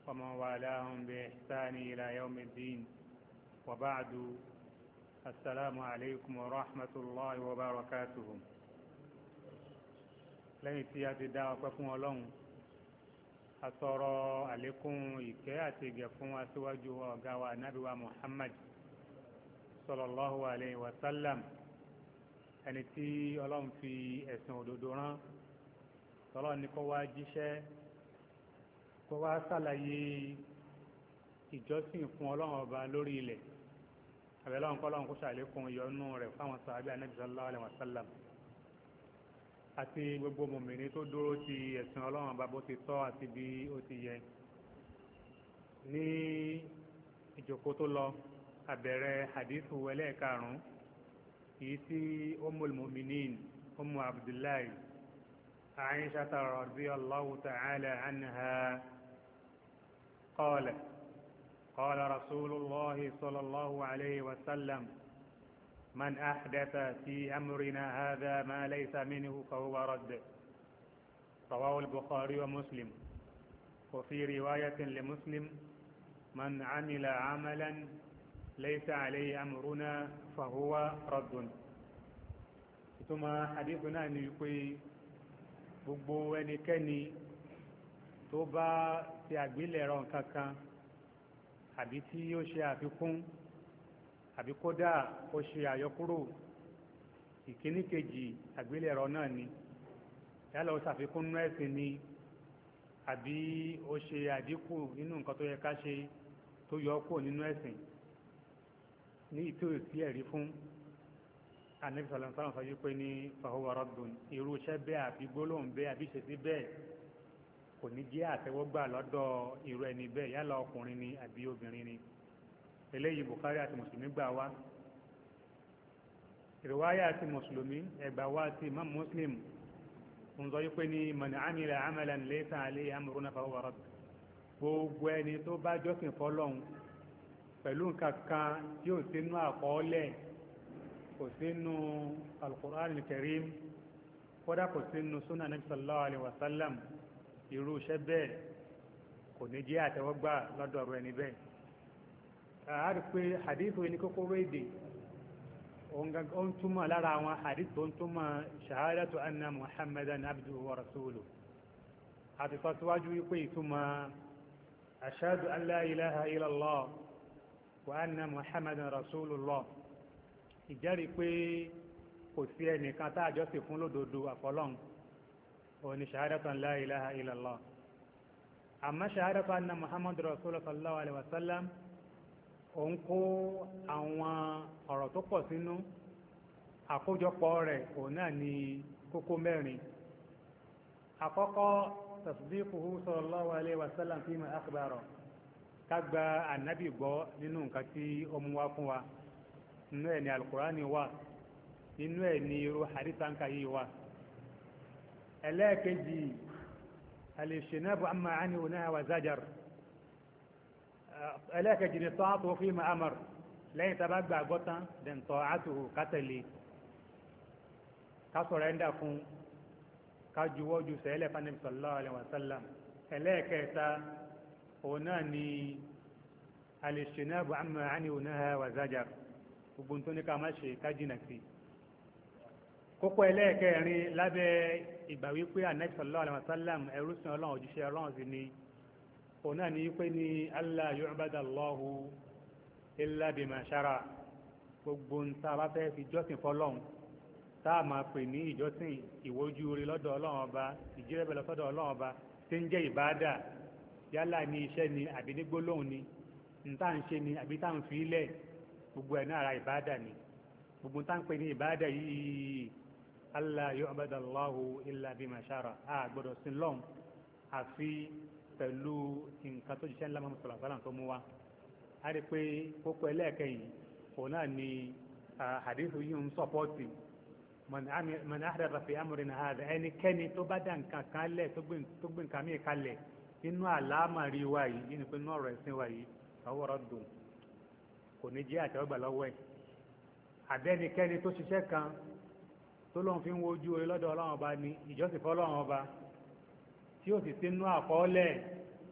ومن والاهم بإحسان إلى يوم الدين وبعد السلام عليكم ورحمة الله وبركاته lẹ́yìn tí a ti dá ọpẹ́ fún Ọlọ́run a tọrọ àlékún ìkẹ́ àti ìgẹ̀ fún aṣíwájú ọ̀gá wa Ànábì wa Muhammad sallallahu alayhi wa sallam ẹni tí Ọlọ́run fi ẹ̀sìn òdodo rán tọ́lọ́run ní kó wá jíṣẹ́ kó wá ṣàlàyé ìjọsìn fún Ọlọ́run ọba lórí ilẹ̀ àbẹ̀lọ́run kọ́lọ́run kó ṣàlékún ìyọ́nú rẹ̀ fáwọn sàhábà Ànábì sallallahu alayhi wa sallam àti gbogbo mòmìnir tó dúró ti ẹ̀sìn Ọlọ́run ọba bó ti tọ́ àti bí ó ti yẹ. Ní ìjókòó tó lọ abẹ̀rẹ̀ hadithu ẹlẹ́ẹ̀karùn-ún yìí tí Ummul Mu'minin Ummu Abdullahi Aisha radiyallahu ta'ala anha qalat qala Rasulullahi sallallahu alayhi wa sallam من أحدث في أمرنا هذا ما ليس منه فهو رد رواه البخاري ومسلم وفي رواية لمسلم من عمل عملا ليس عليه أمرنا فهو رد ثم حديثنا نقول gbogbo ẹnikẹ́ni tó bá ti àgbélẹ̀rọ kankan àbí tí ó ṣe àfikún àbí kódà ó ṣe àyọkúrò ìkíní kejì àgbélẹ̀rọ náà ni yálà ó ṣàfikún nínú ẹ̀sìn ni àbí ó ṣe àdínkù nínú nǹkan tó yẹ ká ṣe tó yọ kúrò nínú ẹ̀sìn ní ìtòrò sí ẹ̀rí fún Ànábì sallallahu alaihi wasallam sọ wípé ní fahuwa raddun irú iṣẹ́ bẹ́ẹ̀ àbí gbólóhùn bẹ́ẹ̀ àbí ìṣesí bẹ́ẹ̀ kò ní jẹ́ àtẹ́wọ́gbà lọ́dọ̀ irú ẹni bẹ́ẹ̀ yálà ọkùnrin ni àbí obìnrin ni eléyìí Bukhari àti Mùsùlùmí gbà wá ìrìwáyà àti Mùsùlùmí ẹgbà wá àti Imam Muslim ń sọ wípé ní man amila amalan laysa alayhi amruna fahuwa radd gbogbo ẹni tó bá jọ́sìn fọ́lọ́hun pẹ̀lú nǹkan kan tí ò sínú àkọọ́lẹ̀ kò sínú al-Qur'an al-Karim kódà kò sínú sunnah Nabi sallallahu alayhi wa sallam irú iṣẹ́ bẹ́ẹ̀ kò ní jẹ́ àtẹ́wọ́gbà lọ́dọ̀ ọ̀rọ̀ ẹni bẹ́ẹ̀. àárí pé hadith ní kókó wéde ó ń túmọ̀ lára àwọn hadith tó ń túmọ̀ shahadatu anna Muhammadan abduhu wa rasuluhu àti sọ síwájú wípé ìtumọ̀ ashhadu an la ilaha illallah wa anna Muhammadan rasulullah ìjẹ́rìí pé kò sí ẹnìkan tá àjọsìn fún lódodo àfọlọ́n òní shahadatu an la ilaha illallah àmọ́ shahadatu anna Muhammadan rasulullah sallallahu alaihi wasallam òun kó àwọn ọ̀rọ̀ tó pọ̀ sínú àkójọpọ̀ rẹ̀ òun náà ní kókó mẹ́rin. àkọ́kọ́ tasdiquhu sallallahu alaihi wasallam fima akhbara ká gba ànábì gbọ́ nínú nǹkan tí ó mú wá fún wa nínú ẹ̀ ní alukurani wà nínú ẹ̀ ní irú hadisanka yìí wà. ẹlẹ́ẹ̀kejì al-ijtinabu amma anhu naha wa zajar ẹlẹ́ẹ̀kejì ni ta'atuhu fima amar lẹ́yìn tàbá gbà gbọ́tán then ta'atuhu kátẹ̀lé ká sọ̀rẹ́ńdà fún ká juwọ́jú sẹ́lẹ̀ fanabi sallallahu alaihi wasallam. ẹlẹ́ẹ̀kẹta òun náà ni al-ijtinabu amma anhu naha wa zajar gbogbo tó ní ká má ṣe ká jìnà sí. kókó ẹlẹ́ẹ̀kẹrin lábẹ́ ìgbà wípé anabi sallallahu alaihi wasallam ẹrú sin ọlọ́run òjíṣẹ́ ọlọ́run sí ni òun náà ní pé ní Allah yu'bada Allahu illa bima shara gbogbo ń tá a bá fẹ́ fi jọ́sìn fọlọ́hun tá a máa pè ní ìjọ́sìn ìwójú orí lọ́dọ̀ ọlọ́run ọba ìjírẹ́bẹ̀ lọ́sọ́dọ̀ ọlọ́run ọba tí ń jẹ́ ìbáàdà yálà ní iṣẹ́ ni àbí ní gbólóhùn ni ń tá ń ṣe ni àbí tá ń fi ilẹ̀ gbogbo ẹ̀ náà ara ìbáàdà ni gbogbo tá ń pè ní ìbáàdà yìí Allah yu'bada Allahu illa bima shara a gbọ́dọ̀ sin lọ́hùn àfi pẹ̀lú nǹkan tó jíṣẹ́ ńlá mọ́mọ́ sọ̀rọ̀ sọ́lá tó mú wa. a rí pé kókó ẹlẹ́ẹ̀kẹyìn òun náà ni hadithu yìí ń sọ́pọ́ọ̀tì man ahdatha fi amrina hadha ẹnikẹ́ni tó bá dá nǹkan kan lẹ̀ tó gbé nǹkan mìíràn kalẹ̀ nínú àlámàrí wa yìí nínú pé nínú ọ̀rọ̀ ẹ̀sìn wa yìí fahuwa raddun kò ní jẹ́ àtẹ́wọ́gbà lọ́wọ́ ẹ̀. àbẹ́nikẹ́ni tó ṣiṣẹ́ kan tó lóun fi ń wojú orí lọ́dọ̀ ọlọ́run ọba ní ìjọsìn fọ́lọ́run ọba tí ó sì sínú àkọọ́lẹ̀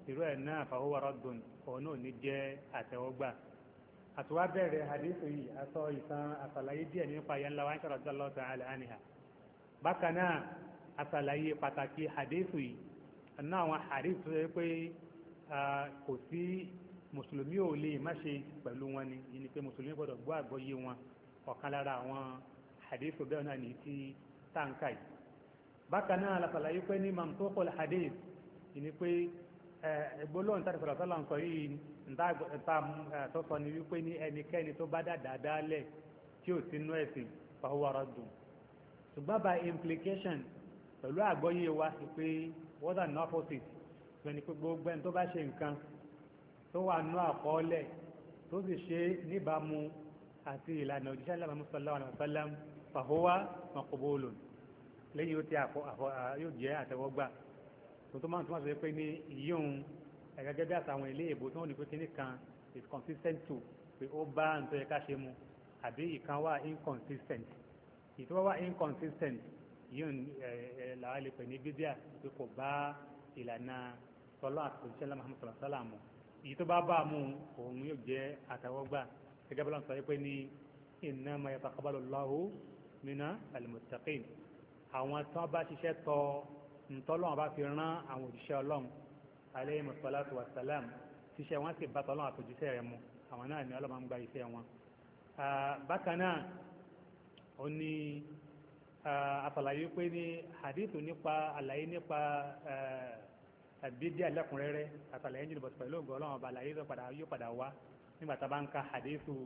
irú ẹ̀ náà fahuwa raddun òun náà ní jẹ́ àtẹ́wọ́gbà. àtúwá bẹ̀rẹ̀ hadithu yìí aṣọ ìtàn àṣàlàyé díẹ̀ nípa yẹn lawa Aisha radiyallahu ta'ala anha. bákan náà àṣàlàyé pàtàkì hadithu yìí àná àwọn hadithu yẹ pé kò sí mùsùlùmí ò lè má ṣe pẹ̀lú wọn ni yìí ni pé mùsùlùmí gbọ́dọ̀ gbọ́ àgbọ́yé wọn ọ̀kan lára àwọn hadithu bẹ́ẹ̀ náà ní ti táǹkà yìí. bákan náà àṣàlàyé pé ní mamtuqul hadith yìí ni pé gbólóhùn tàbí sọ̀rọ̀ sọ́lá ń sọ yìí nta tó sọ ni wípé ní ẹnikẹ́ni tó bá dáadáa lẹ̀ tí ò sínú ẹ̀sìn fahuwa raddun. ṣùgbọ́n by implication pẹ̀lú àgbọ́yé wa sí pé what an opposite lẹ́ni pé gbogbo ẹni tó bá ṣe nǹkan tó wà nú àkọọ́lẹ̀ tó sì ṣe níbàámu àti ìlànà òjíṣẹ́ ńlá Muhammad sallallahu alaihi wasallam fahuwa maqbulun lẹ́yìn yóò jẹ́ àtẹ́wọ́gbà. tó máa ń túmọ̀ sí pé ní ìyóhun gẹ́gẹ́ bí àtàwọn ilé ìbò tó wọ́n ní pé kíní kan is consistent to pé ó bá nítorí yẹ ká ṣe mu àbí ìkan wà inconsistent. ìtọ́wọ́ wà inconsistent yóhun làwọn lè pè ní bídíà pé kò bá ìlànà tọ́lọ́ àti òjíṣẹ́ ńlá Muhammad sallallahu alaihi wasallam mu. èyí tó bá bá a mú òun yóò jẹ́ àtẹ́wọ́gbà gẹ́gẹ́ bí wọ́n sọ pé ní innama yataqabbalu Allahu mina al-muttaqin. àwọn tí wọ́n bá ṣiṣẹ́ tọ́ ntọ́lọ́wọ́n bá fi rán àwọn òjíṣẹ́ ọlọ́run alayhi salatu wassalam tíṣẹ́ wọn sì bá tọ́lọ́wọ́n àtòjíṣẹ́ rẹ̀ mu àwọn náà ni ọlọ́run ń gba iṣẹ́ wọn. bákan náà ó ní àfàlàyé pé ní hadithu nípa àlàyé nípa bídíà lẹ́kùnrẹ́rẹ́ àtàlàyé jùlọ bọ̀tù pẹ̀lú ògùn ọlọ́run ọba àlàyé yóò padà wá nígbà tá a bá ń ka hadithu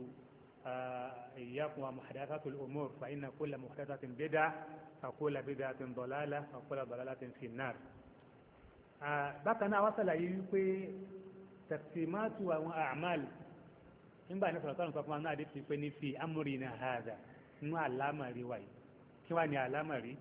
iyyakum wa muhdathatul umur fa inna kulla muhdathatin bid'ah wa kulla bid'atin dalalah wa kulla dalalatin fin nar. bákan náà wá sàlàyé wípé taqsimatu àwọn a'mal nígbà ní sọ̀rọ̀ sọ̀rọ̀ fún wa náà dé fi pé ní fi amrina hadha nínú àlámàrí wa yìí kí wá ní àlámàrí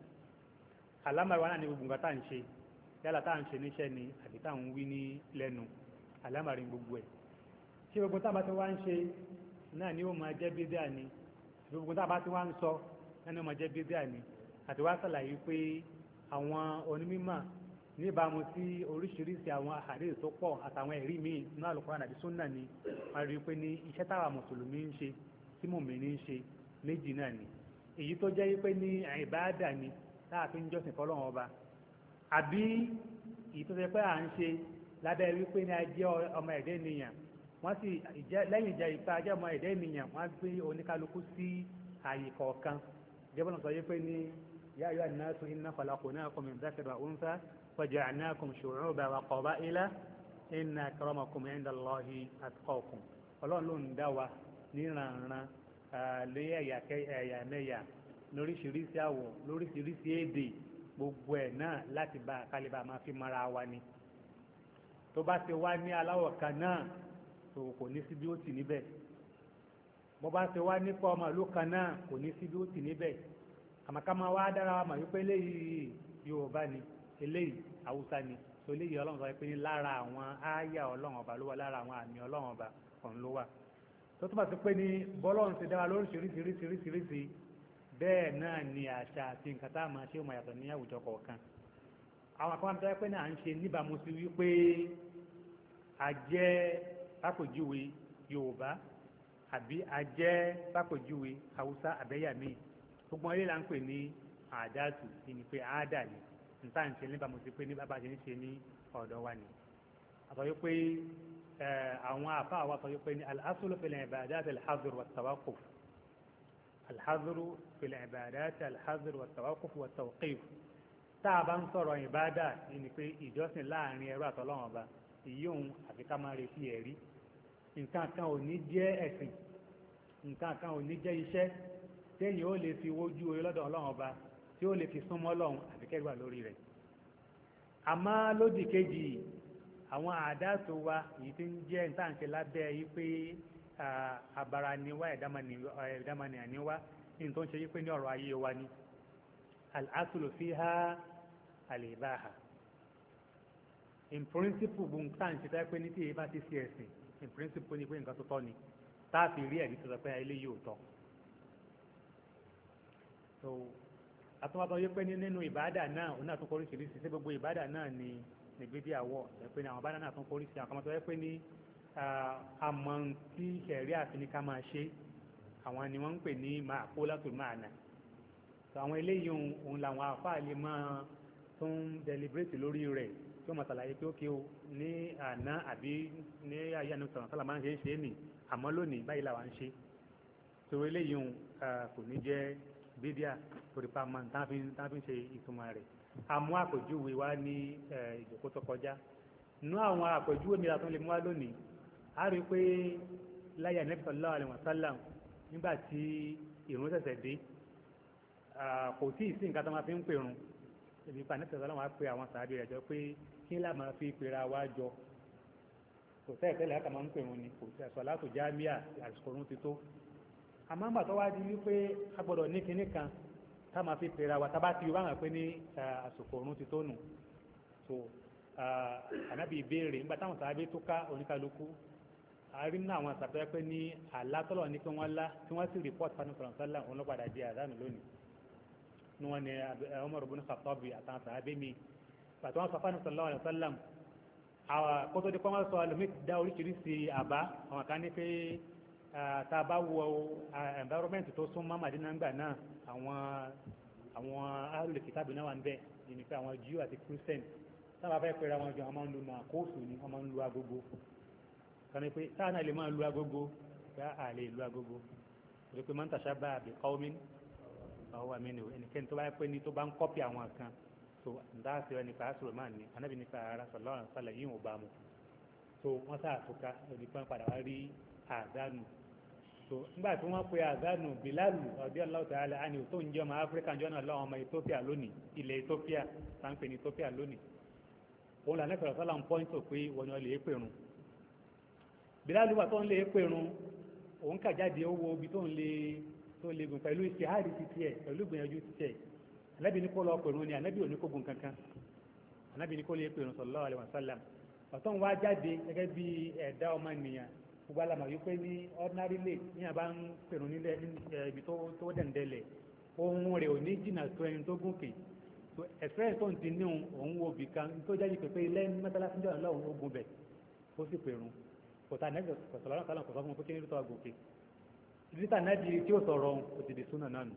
wa náà ní gbogbo nǹkan tá à ń ṣe yálà tá à ń ṣe níṣẹ́ ni àbí tá à ń wí ní lẹ́nu àlámàrí gbogbo ẹ̀ tí gbogbo tá a bá ti wá ń ṣe náà ni ó máa jẹ́ bídíà ni gbogbo tá a bá ti wá ń sọ náà ni ó máa jẹ́ bídíà ni àti wá sàlàyé pé àwọn onímọ̀ níbàámu sí oríṣiríṣi àwọn àhàdíìsì tó pọ̀ àtàwọn ẹ̀rí míì nínú Al-Qur'an àti Sunnah ni wọ́n rí i pé ní iṣẹ́ táwa mùsùlùmí ń ṣe tí mùmínì ń ṣe méjì náà ni èyí tó jẹ́ pé ní ìbáàdà ni láàfin jọ́sìn fọlọ́run ọba àbí èyí tó jẹ́ pé à ń ṣe lábẹ́ wípé ní ajẹ́ ọmọ ẹ̀dẹ́ ènìyàn wọ́n sì lẹ́yìn ìjà ìpa ajẹ́ ọmọ ẹ̀dẹ́ ènìyàn wọ́n gbé oníkálukú sí ààyè kọ̀ọ̀kan ìjọba náà sọ wípé ní ya ayyuhan nasu inna khalaqnakum min dhakarin wa untha waja'alnakum shu'uban wa qaba'ila inna akramakum 'inda Allahi atqakum. ọlọ́run ló ń dá wa níranran lé ẹ̀yà mẹ́yà lóríṣiríṣi àwọ̀ lóríṣiríṣi èdè gbogbo ẹ̀ náà láti bá kálíbà máa fi mara wa ni. tó bá ti wá ní aláwọ̀ kan náà tó kò ní síbi ó tì níbẹ̀ bó bá ti wá nípa ọmọ ìlú kan náà kò ní síbi ó tì níbẹ̀ àmàká máa wá dára wa mà wípé eléyìí Yorùbá ni eléyìí Haúsá ni tó eléyìí Ọlọ́run sọ pé ní lára àwọn ááyà Ọlọ́run ọba ló wà lára àwọn àmì Ọlọ́run ọba ọ̀hún ló wà tó túmọ̀ sí pé ní bọ́lọ́run ti dára lóríṣiríṣiríṣiríṣi bẹ́ẹ̀ náà ni àṣà àti nǹkan tá a máa ṣe ó máa yàtọ̀ ní àwùjọ kọ̀ọ̀kan àwọn kan tó yẹ pé náà à ń ṣe níbàámu sí wípé àjẹ́ pápòjúwe Yorùbá àbí àjẹ́ pápòjúwe Haúsá àbẹ́yàmí gbogbo ilé là ń pè ní àdáàtù ní pé àádà ni níta ń ṣe níbàámu sí pé ní bàbá ṣe ń ṣe ní ọ̀dọ̀ wa ni àtọ́jú pé àwọn àfáà wa sọ pé ní al-aslu fil ibadat al-hadr wa at-tawaqquf al-hadr fil ibadat al-hadr wa at-tawaqquf wa at-tawqif tá a bá ń sọ̀rọ̀ ìbádà ní pé ìjọsìn láàrin ẹrú àtọ́lọ́run ọba ìyóhun àfi ká máa retí ẹ̀rí nǹkan kan ò ní jẹ́ ẹ̀sìn nǹkan kan ò ní jẹ́ iṣẹ́ téèyàn ó lè fi wojú orí lọ́dọ̀ Ọlọ́run ọba tí ó lè fi súnmọ́ Ọlọ́run àfi kẹ́gbà lórí rẹ̀ àmọ́ lódì kejì àwọn àdáàtò wa èyí tí ń jẹ́ ìtànṣe lábẹ́ yìí pé abara ni wá ẹ̀dámanìyàn ni wá ní tó ń ṣe yìí pé ní ọ̀rọ̀ ayé wa ni al-aslu fiha al-ibaha in principle bó ń tàn ṣe pé ní tí èyí bá ti ṣe ẹ̀sìn in principle ni pé nǹkan tó tọ́ ni tá a fi rí ẹ̀rí tó sọ pé ilé yóò tọ́ so àtúwàtọ̀ yìí pé nínú ìbádà náà òun náà tó kọrí ṣìírísì sí gbogbo ìbádà náà ni ní bídíà wọ̀ ẹ pé ní àwọn bá náà tún forí sí àwọn kan tó yẹ pé ní àmọ́ tí ṣẹ̀rí àfi ní ká máa ṣe àwọn ni wọ́n ń pè ní ma'qulatul ma'na àwọn eléyìí òun làwọn àfáà lè máa tún deliberate lórí rẹ̀ tí wọ́n máa ṣàlàyé pé ó kí o ní àná àbí ní ayé àná sọ̀rọ̀ sálà máa ń ṣe é nì àmọ́ lónìí báyìí làwọn ń ṣe tó eléyìí kò ní jẹ́ bídíà torí pa máa tá fi ń ṣe ìtumọ̀ rẹ̀ àmú àpèjúwe wá ní ìjókòó tó kọjá nú àwọn àpèjúwe mi àtún lè mú wá lónìí a rí i pé láyé Ànábì sallallahu alaihi wasallam nígbà tí ìrun ṣẹ̀ṣẹ̀ dé kò tí ì sí nǹkan tó máa fi ń pèrun ibi pa Ànábì sallallahu alaihi wasallam wá pé àwọn sàábì rẹ̀ jọ pé kí lá máa fi pera wá jọ kò sẹ́ẹ̀ tẹ́lẹ̀ ká máa ń pèrun ni kò sí salatu jamia àsìkò òrun ti tó àmọ́ àgbà tó wá di wípé a gbọ́dọ̀ ní kinní kan tá máa fi pèrà wa tá bá ti wá hàn pé ní àsìkò òrun ti tó nù so ànábì ìbéèrè nígbà táwọn sàábé tó ká oníkálukú àárín náà àwọn àṣàpẹ́ pé ní àlátọ́lọ̀ ní pé wọ́n lá tí wọ́n sì rìpọ́t fanu sọ̀rọ̀ sálà òun ló padà di àdánù lónìí ní wọ́n ní Umar ibn Khattab àtàwọn sàábé mi pàtó wọn sọ fanu sallallahu alaihi wasallam kótó di kọ́ wọn sọ àlùmí dá oríṣiríṣi àbá àwọn kan ní pé tá a bá wọ environment tó súnmọ́ Màdínà ńgbà náà àwọn ahlul kitabi náà wà ń bẹ̀ ní pé àwọn Jew àti Christian táwọn afẹ́ pẹ̀lú àwọn ọjọ́ wọn máa ń lu màkóòsù ni wọ́n máa ń lu agogo kan ní pé táwọn náà lè máa lu agogo pé a lè lu agogo torí pé man tashabbaha bi qawmin fahuwa minhum ẹnikẹ́ni tó bá yẹ pé ní tó bá ń kọ́pì àwọn kan so ndáàsì rẹ nípa asọ̀rọ̀ máa ní anábì nípa ara sallallahu alaihi wasallam yìí ò bá mu so wọ́n sáà tó ká òní pọ́n padà wá rí àdánù so nígbà tí wọ́n pe àdánù Bilalu radiyallahu ta'ala anhu tó ń jẹ́ ọmọ Áfíríkà jọ́ náà lọ́wọ́ ọmọ Ethiopia lónìí ilẹ̀ Ethiopia sáńpẹ̀ ní Ethiopia lónìí òun là nẹ́fẹ̀ẹ́ sọ́lá ń pọ́ńtò pé wọ́n ni wọ́n lè pèrún Bilalu wà tó ń lè pèrún òun kà jáde owó ibi tó ń lè gùn pẹ̀lú ìṣèhádìí ti tiẹ̀ pẹ̀lú ìgbìyànjú ti tiẹ̀ Ànábì ní kó lọ pèrún ni Ànábì ò ní kó gùn kankan Ànábì ní kó lè pèrún sallallahu alaihi wasallam ọ̀tọ́ ń wá jáde gẹ́gẹ́ bí ẹ̀dá ọmọ ènìyàn gbogbo alamọ yìí pé ní ordinary lake ní àbá ń pèrò nílẹ̀ ibi tó dẹ̀ndẹ̀lẹ̀ ohun rẹ̀ ò ní jìnnà tó ẹni tó gòkè so experience tó ń ti níhun òun wo bì kan tó jáde pé ilé mẹ́tàlásí jọ̀ọ́ lọ́hùn ó gun bẹ̀ ó sì pèrún kòtà nẹ́bí kòtàlọ́nà kálọ̀ kò sọ fún un pé kí ní tó gòkè ìdíta nẹ́bí tí ó sọ̀rọ̀ ó ti di súnà náà nù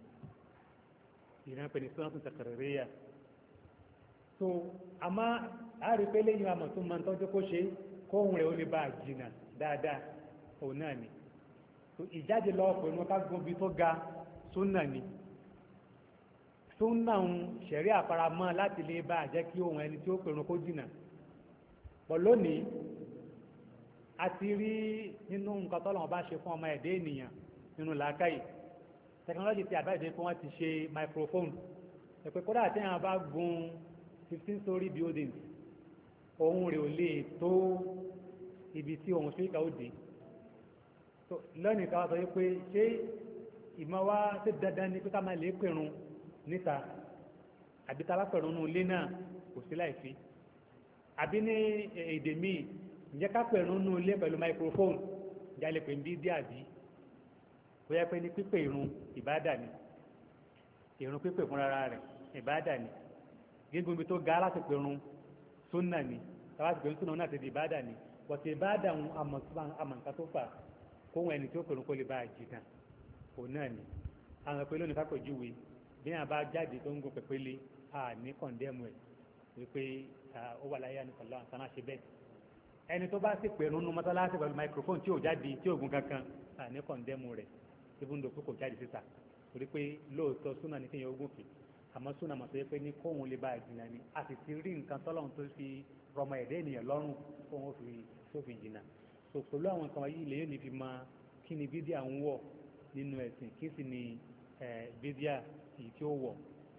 ìrìn pè ní súnà tó tẹ̀kẹ̀rẹ̀ yà so àmọ́ àrípé lẹ́yìn àmọ̀ tó máa ń tọ́jú kó ṣe kóhun rẹ̀ ó lè bá jìnnà dáadáa òun náà ni ìjáde lọ pẹ̀lú ká gbóbi tó ga súnà ni súnà ń ṣẹ̀rí àfaramọ́ láti lè bá jẹ́ kí ohun ẹni tí ó pẹ̀lú kó jìnnà pọ̀ lónìí a ti rí nínú nǹkan tọ́lọ́wọ́n bá ṣe fún ọmọ ẹ̀dẹ́ ènìyàn nínú làákàyè technology ti àbájáde pé wọ́n ti ṣe microphone ẹ̀pẹ́ kódà tí wọ́n bá gun 15 story buildings ohun rẹ̀ ò lè tó ibi tí ohun síríkà ó dé lónìí ká wá sọ pé ṣé ìmọ̀ wá ṣe dandan ní pé ká máa lè pèrún níta àbí tá a bá pèrún nínú ilé náà kò sí láìfi àbí ní èdè míì ǹjẹ́ ká pèrún nínú ilé pẹ̀lú microphone jálè pé ń bí dí àbí ó yẹ pé ní pípè ìrun ìbádà ni ìrun pípè fúnra rẹ̀ ìbádà ni gígùn ibi tó ga láti pèrún súnà ni tàbá ti pèrún súnà náà ti di ìbádà ni bọ̀tẹ̀ ìbádà ń àmọ̀ǹkà tó fà kóhun ẹni tí ó pèrún kó lè bá a jìnnà òun náà ni àwọn ìpele òní kápẹ̀júwe bí wọn bá jáde tó ń gun pẹ̀pẹ́lẹ́ a ní kọ̀ǹdẹ́mù ẹ̀ wípé ó wà láyé àníkànlá àtàná ṣe bẹ́ẹ̀ ẹni tó bá sì pèrún nu mọ́tálásí pẹ̀lú microphone tí ò jáde tí ò gun kankan a ní kọ̀ǹdẹ́mù rẹ̀ even though kò jáde síta torí pé lóòótọ́ súnà ní kéèyàn ogun kì àmọ́ súnà mọ̀ pé ní kóhun lè bá a jìnnà ni a sì ti rí nǹkan tọ́lọ́run tó fi rọmọ ẹ̀dẹ́ ènìyàn lọ́rùn kóhun tó fi jìnnà so pẹ̀lú àwọn nǹkan wáyé ilẹ̀ yóò ní fi máa kí ni bídíà ń wọ̀ nínú ẹ̀sìn kí sì ni bídíà èyí tí ó wọ̀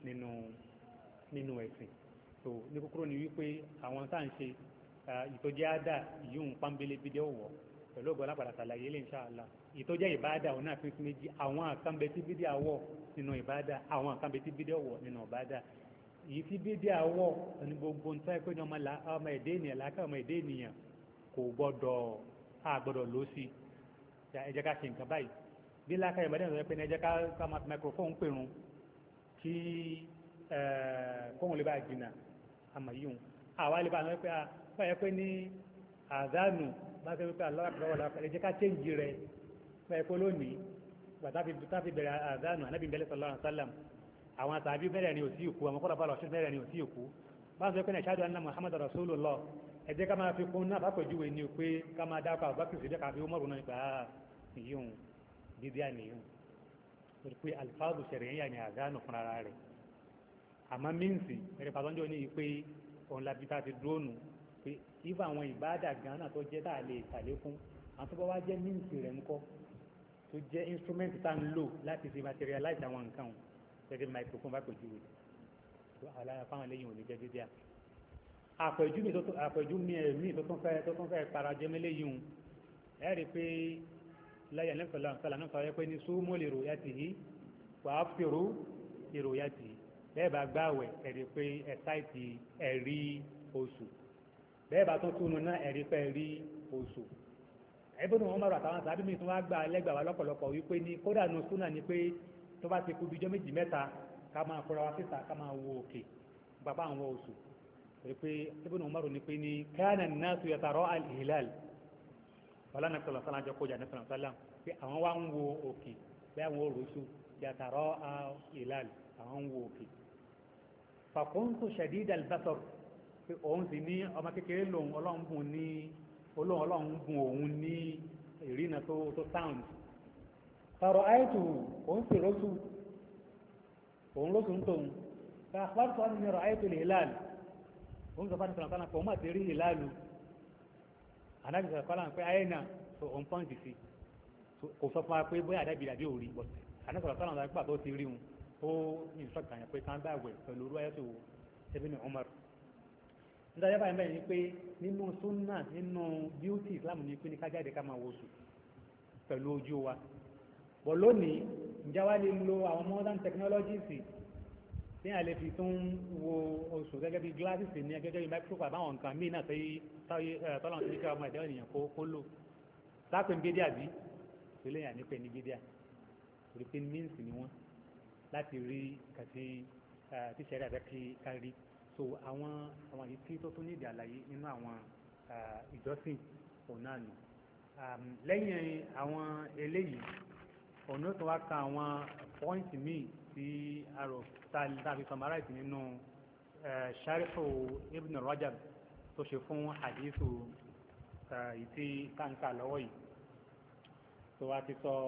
nínú ẹ̀sìn so ní kúkúrú ni wípé àwọn tá à ń ṣe ìtọ́jẹ́ àdá ìyóhùn pàmbélé bídíà ó wọ̀ pẹ̀lú ọgbọ́n lápàdà sàlàyé lè insha Allah ìtọ́jẹ́ ìbáadà òun náà pín sí méjì àwọn àkànbẹ tí bídíà wọ̀ nínú ìbáadà àwọn àkànbẹ tí bídíà wọ̀ nínú ìbáadà èyí tí bídíà wọ̀ ní gbogbo nǹkan ẹ̀kọ́ ní ọmọ ẹ̀dẹ́ ènìyàn lákà ọmọ ẹ̀dẹ́ ènìyàn kò gbọ́dọ̀ lọ sí ẹ jẹ́ ká ṣe nǹkan báyìí bí lákà ìbàdàn ìrọ̀lẹ́ pé ní ẹ jẹ́ ká máa microphone pèrún kí kóhùn lè bá jìnnà àmọ́ yíyún àwa lè bá àwọn pé báyẹ̀ pé ní àdánù bá fẹ́ wípé aláwọ̀ ẹ̀jẹ̀ ká chéǹjì rẹ̀ báyẹ̀ pé lónìí táfi bẹ̀rẹ̀ àdánù anábì bẹ́lẹ̀ sallallahu alaihi wasallam àwọn àtàbí bẹ̀rẹ̀ ni ò sí ìkú àwọn kọ́lá ọ̀ṣun bẹ̀rẹ̀ ni ò sí ìkú bá ń sọ pé ashhadu anna Muhammad rasulullah ẹ̀jẹ̀ ká máa fi kún náà bá pẹ̀júwe ni pé ká máa dákọ̀ àbúbákìrì sí ká fi Umaru náà nípa ìyíhun dídí àníyàn torí pé alifáàbù ṣẹ̀rẹ̀ yẹn ní àdánù fúnra rẹ̀ àmọ́ míǹsì ẹ̀rẹ̀ pàtọ́jọ́ ní pé òun labi tá a ti dúrónù pé ifá àwọn ìbáàdà gan náà tó jẹ́ tá a lè tàlé fún àwọn tó bá wá jẹ́ míǹsì rẹ̀ ńkọ́ tó jẹ́ instrument tá ń lò láti fi materialize àwọn nǹkan wọn gẹ́gẹ́ microphone bá pèjú rẹ̀ tó àlàyé fáwọn eléyìí ò ní jẹ́ dídí à. àpèjú mi tó tún fẹ́ parajẹ́ mẹ́lẹ́yìí hùn ẹ̀ rí pé láyé alẹ́sọ̀lá ọ̀sálà náà sọ pé ní súnmọ́ lè rò yàtì yìí wà á fèrú èrò yàtì yìí bẹ́ẹ̀ bá gbáwẹ̀ ẹ̀rí pé ẹ̀sáìtì ẹ̀rí oṣù bẹ́ẹ̀ bá tún túnú náà ẹ̀rí pé ẹ̀rí oṣù ẹ̀bùn wọn mọ̀rọ̀ àtàwọn sábẹ́ mi tún wá gbà lẹ́gbàá wa lọ́pọ̀lọpọ̀ wípé ní kódà nù súnà ni pé tó bá ti kú bíjọ́ méjì mẹ́ta ká máa kóra wa síta ká máa wo òkè bàbá àwọn oṣù ẹ̀rí pé ẹ̀bùn wọn mọ̀rọ̀ ni pé ní kana an-nasu yatarā al-hilal wọ́n lánàá sọ̀rọ̀ sọ́lá jọ kọjá nípa sọ́lá pé àwọn wá ń wo òkè bí àwọn òrùsù yatarā al-hilal àwọn ń wo òkè fàkóńtò ṣadīd al-basar pé òun sì ní ọmọ kékeré lòun ọlọ́run bùn òun ní ìrìnà tó sound fàrọ̀ àìtù òun sì rọ́sù òun rọ́sù ń tòun fà àpárùtù wọn ni rọ̀ àìtù al-hilal òun sọ fún àti sọ̀rọ̀ pọ̀ mọ́ àti rí hilalu anábì sọ̀rọ̀ kọ́lá pé ayé náà tó òun pọ́ǹtì sí kò sọ fún wa pé bóyá àdábì àbí òrí bọ̀ anábì sọ̀rọ̀ kọ́lá nígbà tó ti rí wọn ó instruct àyàn pé ká ń gbàgbé pẹ̀lú orú ayé tó Ibn Umar nítorí báyìí bẹ́ẹ̀ ni pé nínú sunna nínú beauty Islam ni pé ní ká jáde ká máa wo oṣù pẹ̀lú ojú wa bọ̀ lónìí ǹjẹ́ wá lè lo àwọn modern technologies tí a lè fi tún wo oṣù gẹ́gẹ́ bí glasses ní gẹ́gẹ́ bí microscope àbáwọn nǹkan míì náà tọ́lọ̀ sí ká ọmọ ẹ̀dá ènìyàn kó lò lápẹ́ ní bídíà bí ìpínlẹ̀ yà ní pé ní bídíà torí pé means ni wọ́n láti rí kàtí tíṣẹ́rẹ́ àbẹ́ kárí so àwọn yìí tí tó tún ní ìdí àlàyé nínú àwọn ìjọsìn òun náà nù lẹ́yìn àwọn eléyìí òun ó tún wá ka àwọn pọ́ìntì míì tí a rò tàbí summarize nínú sharihu Ibn Rajab tó ṣe fún hadithu ìtí táǹkà lọ́wọ́ yìí tó wá ti sọ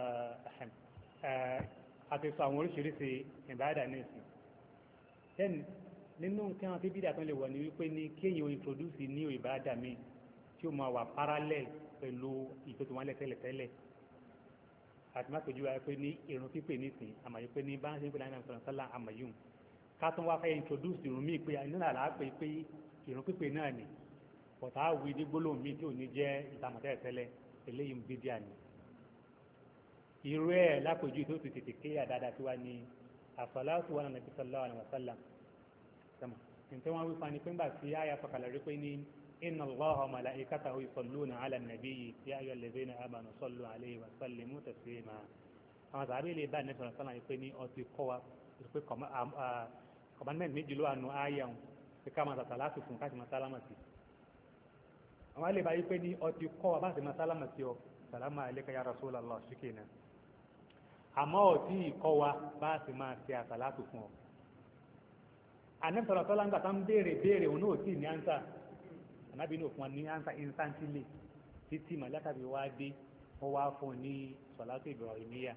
àti sọ àwọn oríṣiríṣi ìbáàdà ní ìsìn then nínú nǹkan àti bídà tó lè wọ̀ ní wípé ní kéèyàn ó introduce ní ìbáàdà mi tí ó máa wà parallel pẹ̀lú ìtòtò wọn lẹ́tẹ̀lẹ̀tẹ̀lẹ̀ àti má pèjú wa pé ní irun pípé nísìn àmàyí pé ní bá ń ṣe ń pè láìpẹ́ sọ̀rọ̀ sálà àmàyùn ká tún wá fẹ́ introduce irun míì pé nínú àlá pé irun pípé náà ni bọ̀tá wí ní gbólóhùn míì tí ò ní jẹ́ ìtàmọ̀tẹ́lẹ̀ eléyìí ń bídíà ni irú ẹ̀ lápèjú tó ti tètè kéyà dáadáa tí wá ní àsàlátù wà nàbí sallallahu alaihi wasallam sọmọ nítorí wọn wí fún ni pé ńgbà tí àyà sọ̀kalẹ̀ rí pé ní inna Allaha wa malaikatahu yusalluna ala an-nabiyyi ya ayyuhalladhina amanu sallu alayhi wa sallimu taslima àwọn sàbẹ̀ lè bá nẹ́sọ̀rọ̀ sọ́nà yìí pé ní ọtí kọ́ wa pé commandment méjì ló wà nù àyà wọn pé ká máa sàlátù fún káṣí máa sálámà sí àwọn lè bá yí pé ní ọtí kọ́ wa bá sì máa sálámà sí ọ sàlámà alayka ya Rasulallah ṣíkè àmọ́ ọ̀tí ìkọ́ wa bá sì máa ṣe àsàlátù fún ọ. ànẹ́sọ̀rọ̀ tọ́lá ń gbà tán béèrè òun náà tí ní ánsà ànábì ní òfin wa ní ánsà instantly títí màlákàbí wá dé wọ́n wá fún un ní sọ̀látù Ibrahimiyya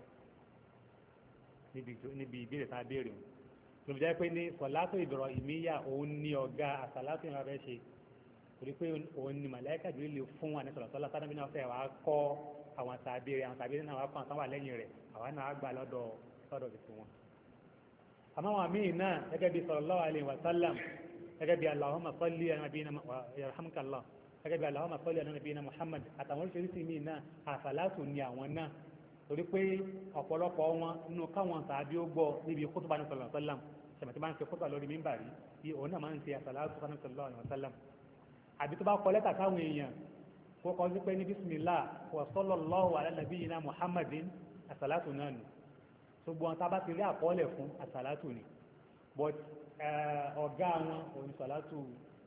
níbi ìbéèrè tá a béèrè wọn. ló fi jẹ́ pé ní sọ̀látù Ibrahimiyya òun ní ọ̀gá àsàlátù ìrìn àfẹ́ ṣe torí pé òun ní màlákàbí lè fún ànẹ́sọ̀rọ̀ tọ́lá sábẹ́ náà fẹ́ wàá kọ́ àwọn tàbí náà wàá kọ́ àwọn wà lẹ́yìn rẹ̀ àwọn náà gbà lọ́dọ̀ ìfún wọn. àmọ́ àwọn míì náà gẹ́gẹ́ bí sallallahu alaihi wa sallam gẹ́gẹ́ bí Allahumma salli ala nabiyyina yarhamukallah gẹ́gẹ́ bí Allahumma salli ala nabiyyina Muhammad àtàwọn oríṣiríṣi míì náà àsàlátù ni àwọn náà torí pé ọ̀pọ̀lọpọ̀ wọn nínú káwọn tàbí ó gbọ́ níbi kútùbà ní sallallahu alaihi wa sallam sẹ̀mẹ̀tì máa ń ṣe kútùbà lórí mímbàrí yìí òun náà máa ń ṣe àsàlátù sallallahu alaihi wa sallam àbí tó bá kọ lẹ́tà káwọn èèyàn kó kọ sí pé ní bismillah wa sallallahu ala nabiyyina Muhammadin àsàlátù náà nù gbogbo wọn tábà ti rí àkọọ́lẹ̀ fún àsàlátù ni but ọ̀gá wọn òun sàlátù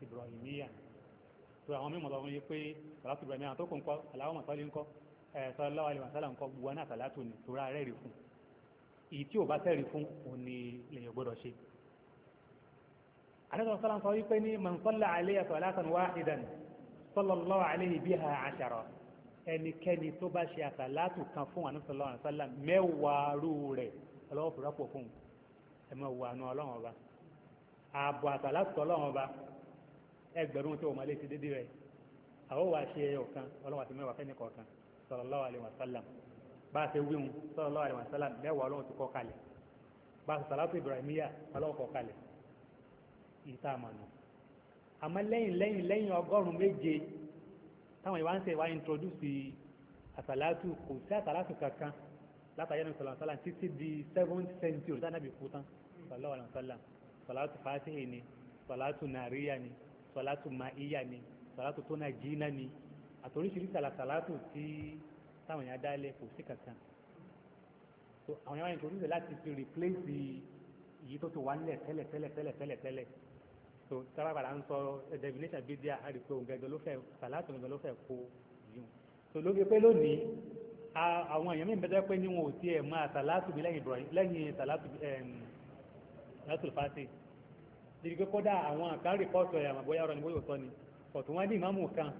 ibrahimiyya tó àwọn mímọ̀ lọ́wọ́ yẹ pé salatu ibrahimiyya tó kún kọ́ Allahumma salli ńkọ́ sallallahu alaihi wasallam ńkọ́ gbogbo náà salatu ni tó rà rẹ̀ rí fún èyí tí ò bá tẹ̀rí fún òní lèyìn gbọ́dọ̀ ṣe. àdéhùn sọ́lá sọ wípé ní man salla alayya salatan wahidan sallallahu alayhi biha ashara ẹnikẹ́ni tó bá ṣe àsàlátù kan fún ànábì sallallahu alaihi wasallam mẹ́wàá rú rẹ̀ ọlọ́wọ́ fúrọ́pọ̀ fún ẹ̀mọ́ wà nù ọlọ́run ọba ààbò àsàlátù ọlọ́run ọba ẹgbẹ̀rún tó wọ́n lè ti dédé rẹ̀ àwọn wà ṣe ẹyọ kan ọlọ́run àti mẹ́wàá fẹ́ni kọ̀ọ̀kan sallallahu alaihi wasallam bá a ṣe wíhun sallallahu alaihi wasallam mẹ́wàá ọlọ́run ti kọ́ kalẹ̀ bá a ṣe sàlátù ibrahimiyya ọlọ́run kọ́ kalẹ̀ ìta àmàlù àmọ́ lẹ́yìn ọgọ́rùn-ún méje táwọn ìwà ń ṣe wá introduce àsàlátù kò sí àsàlátù kankan látàrí ẹnu sallallahu alaihi wasallam títí di 7th century tánàbí kú tán sallallahu alaihi wasallam sàlátù fatihi ni sàlátù nàríyà ni sàlátù ma'iyya ni sàlátù tó náà jìnnà ni àtòríṣiríṣi àsàlátù tí táwọn èèyàn dálé kò sí kankan so àwọn èèyàn introduce láti fi replace èyí tó ti wà nílẹ̀ tẹ́lẹ̀ so sábà padà ń sọ definition bídíà á rí pé òun gẹ́gẹ́ ló fẹ́ sàlátù gẹ́gẹ́ ló fẹ́ kó yìí so ló fi pé lónìí àwọn èèyàn mìíràn bẹ́ẹ̀ pé níwọ̀n ò tiẹ̀ máa sàlátù mi lẹ́yìn sàlátù fàtì níbi pé kódà àwọn àkàn rìpọ́ọ̀tù ẹ̀ àmàbóyá ọ̀rọ̀ ni bóyá òótọ́ ni ọ̀tún wọn ní ìmáàmù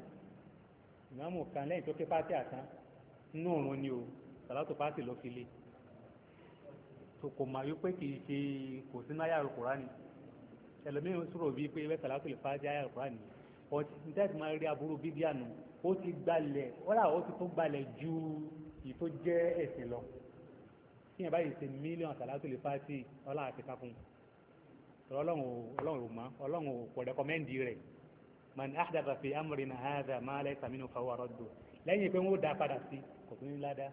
kan lẹ́yìn tó ké fàtì àtàn nínú òrùn ni o sàlátù fàtì ló fi lé so kò mà wípé kì í ṣe kò sí náyà Kùránì ẹlòmíràn sọ̀rọ̀ bíi pé ẹgbẹ́ sàlátù lè fàájì ayé Kùránì nítorí máa rí aburú bíbí àná ó ti gbalẹ̀ ó ti tó gbalẹ̀ ju èyí tó jẹ́ ẹ̀sìn lọ tí yẹn báyìí ṣe mílíọ̀nù sàlátù lè fàájì ọlọ́run àti káfún ọlọ́run ò mọ́ ọlọ́run ò kò rẹ́kọ́mẹ́ndì rẹ̀ man ahdatha fi amrina hadha ma laysa minhu fahuwa raddu lẹ́yìn pé wọ́n dá padà sí kò tún ní ládàá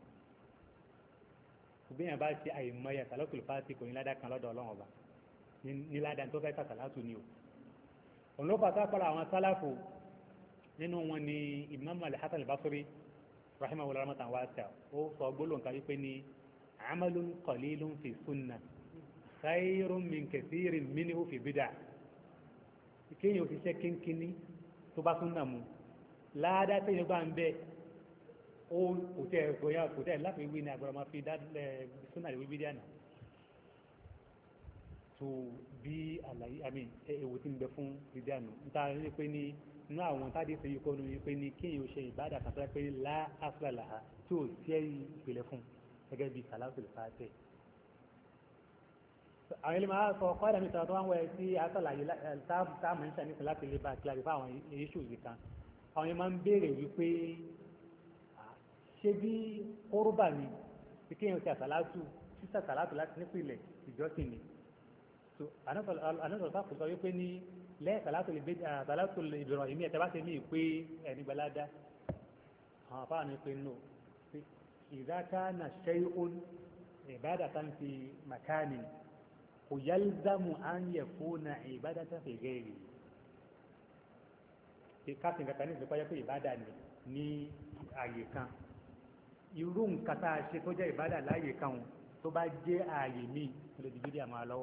bí yẹn bá ṣe àìmọye sàlátù lè fàájì kò ní ládàá kan lọ́dọ̀ ọlọ́run ọba ní ládàá tó fẹ́ sàlátù ni o òun ló fàtà pàlà àwọn sálàfù nínú wọn ni Imam al-Hasan al-Basri rahimahu rahmatan wasi'a ó sọ gbólóhùn kan wípé ní amalun qalilun fi sunna khayrun min kathirin minhu fi bid'ah kéèyàn òṣìṣẹ́ kínkínní tó bá súnà mu ládàá tẹ̀yìn gbà ń bẹ ó kò tẹ̀ láti wí ní agbára máa fi dá súnà lè wí bídíà náà tó bí àlàyé àmì ewu tí ń bẹ fún dídí àná níta ní pé ní inú àwọn tádé ṣe yíkọ́ ní pé ní kéèyàn ṣe ìbádà kan tó pé lá asàlàhà tí ò sí ìpìlẹ̀ fún gẹ́gẹ́ bí sàlátù fàátì. àwọn ilé máa sọ kọ́ ẹ̀dàmí sọ̀rọ̀ tó wá ń wẹ̀ sí àtàlàyé táàmù ń ṣàníṣe láti lè bá kíláàsì fún àwọn iṣu yìí kan àwọn yẹn máa ń béèrè wípé ṣé bí kórúbà ni tí kéèyàn ṣe àsàlátù sísà sàlátù láti nípìnlẹ̀ ìjọsìn ni so anásọ̀rọ̀ bá kò sọ wípé ní lẹ́yìn sàlátù Ibrahimiyya ẹ̀tẹ́ bá ṣe ní ìpé ẹni gbalada àwọn afáà ní pé nù idha kana shay'un ibadatan fi makanin kò yalzamu an yakuna ibadatan fi ghairi káfíń kàtà ní ìsìnkú pé ìbádà ní ààyè kan irú nǹkan tá a ṣe tó jẹ́ ìbádà láàyè kan tó bá jẹ́ ààyè míì tó lè dìbìdì àmọ́ lọ́wọ́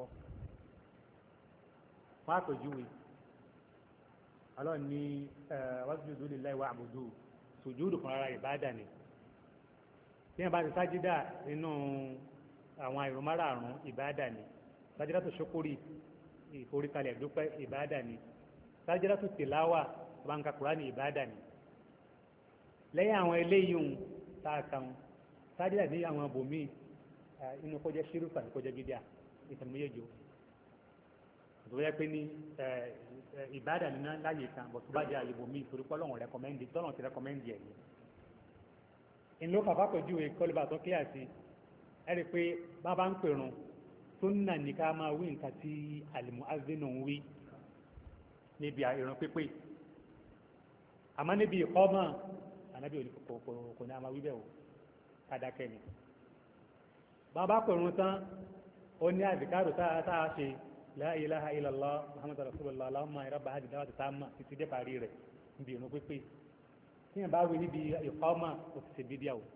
wọ́n á pèjúwe ọlọ́run ní wasjudu lillahi wa'budu sùjúdù fún ara ìbádà ni tí wọ́n bá ti sájídà nínú àwọn ìrun márààrún ìbádà ni sájídà tó ṣókórì ìforíkalẹ̀ dúpẹ́ ìbádà ni sájídà tó tìláwà báńkà Kùránì ìbádà ni lẹ́yìn àwọn eléyìí ń tààkàn sájídà ní àwọn abòmíì inú kọjá ṣírùkù àti kọjá bídíà ìtàmúyẹjọ tó yẹ pé ní ìbádà nínú láyè kan bọ̀ tó bá jẹ́ àyèbò míì torí pé Ọlọ́run rẹ́kọ́mẹ́ndì tọ́lọ́run ti rẹ́kọ́mẹ́ndì ẹ̀ ní. ìlú bàbá pẹ̀jú ìkọlùbà tó kíyà sí ẹ rí i pé bàbá ń pèrún sunna ní ká máa wí nǹkan tí al-mu'adhdhin ń wí níbi ìrun pípé àmọ́ níbi ìkọ́mọ̀ ànábì kò ní a máa wí bẹ́ẹ̀ o kádàkẹ́ ni. bàbá pèrún tán ó ní àdìkárò tá a ṣe la ilaha illallah muhammadu rasulullah allahumma rabba hadi dawati tamma títí dé parí rẹ̀ níbi ìrun pípé tí yẹn bá wí níbi ìkọ́mọ̀ ó ti ṣe bídíà o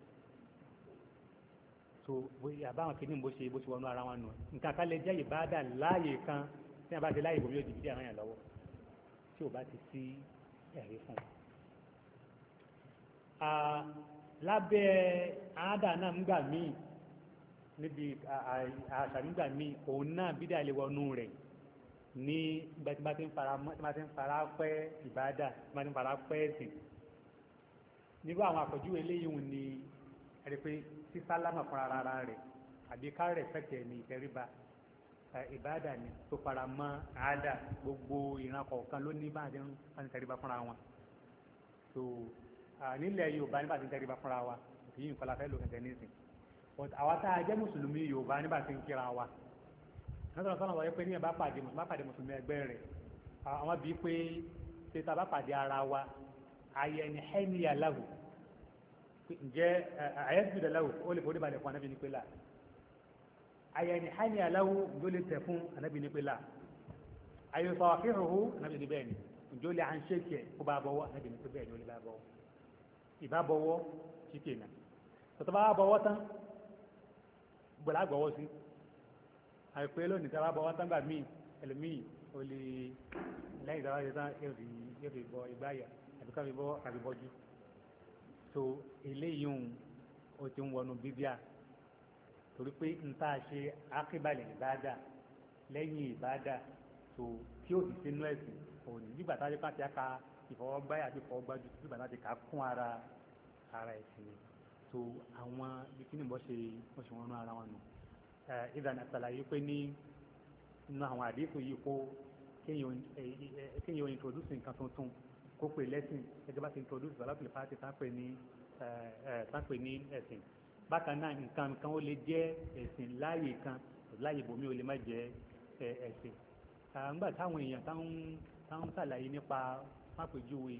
so àbáwọn kìíní bó ṣe wọnú ara wọn nù nǹkan kan lè jẹ́ ìbáàdà láàyè kan tí wọ́n bá ṣe láàyè bòmí òjì bíi àwọn èèyàn lọ́wọ́ ò bá ti sí ẹ̀rí fún lábẹ́ àádà náà ń gbà míì níbi àṣà nígbà míì òun náà bídà lè wọnú rẹ̀ ní ìgbà tí wọ́n ti ń fara pẹ́ ìbádà tí wọ́n ti ń fara pẹ́ ẹ̀sìn nírú àwọn àpèjúwe eléyìí ni ẹ̀rí pé sísálámà fúnra ara rẹ̀ àbí ká rẹ̀fẹ̀tẹ̀ ní ìtẹríba ìbádà ni tó fara mọ́ àádà gbogbo ìran kọ̀ọ̀kan ló ní bá ń tẹríba fúnra wọn so nílẹ̀ Yorùbá nígbà tí ń tẹríba fúnra wa kì í nǹkan la fẹ́ lò kẹ̀kẹ́ nísìn but àwa tá a jẹ́ mùsùlùmí Yorùbá nígbà tí ń kíra wa nítorí sọ́nà wáyé pé ní ẹ̀ bá pàdé mùsùlùmí ẹgbẹ́ rẹ̀ àwọn bíi pé ṣe tá a bá pàdé ara wa ayẹni ẹni aláwò ǹjẹ́ àyẹ́sìdì aláwò ó lè forí balẹ̀ fún anábì ní pé là ayẹni ẹni aláwò ló lè tẹ̀ fún anábì ní pé là ayọ̀sọ̀ àfihàn anábì ní bẹ́ẹ̀ ni ǹjẹ́ ó lè à ń ṣe kẹ̀ kó bá bọ́wọ́ anábì ní pé bẹ́ẹ̀ ni ó lè bá bọ́wọ́ ìbá bọ́wọ́ ṣíkè náà tọ́tọ́ bá bọ́wọ́ tán gbọ́dọ̀ àgbọ̀wọ́ sí àìpé lónìí tí a bá bọ́wọ́ tán gbà míì ẹlòmíì ó lè lẹ́yìn tí a bá ṣe tán yóò fi bọ ìgbáyà àbí ká fi bọ́ àbí bọ́jú so eléyìí ó ti ń wọnú bíbíà torí pé n tá a ṣe ákíbalẹ̀ ìbáadà lẹ́yìn ìbáadà so tí ó sì sínú ẹ̀sìn òní nígbà tá a ṣe pàṣẹ ká ìfọwọ́gbáyà àti ìfọwọ́gbájú nígbà tá a ti kà á kún ara ẹ̀sìn ni so àwọn bí kí ni bọ́ ṣe wọ́n rán ara wọn nù ìdáná àtàlàyé pé ní inú àwọn àdéhùn yìí kó kéèyàn introduce nǹkan tuntun kó pè lẹ́sìn ẹgbẹ́ bá ti introduce salatul fati tápè ní ẹ̀sìn bákan náà nǹkan ó lè jẹ́ ẹ̀sìn láàyè kan láàyè bòmí ó lè má jẹ́ ẹ̀sìn nígbà táwọn èèyàn táwọn ṣàlàyé nípa pápẹ́júwe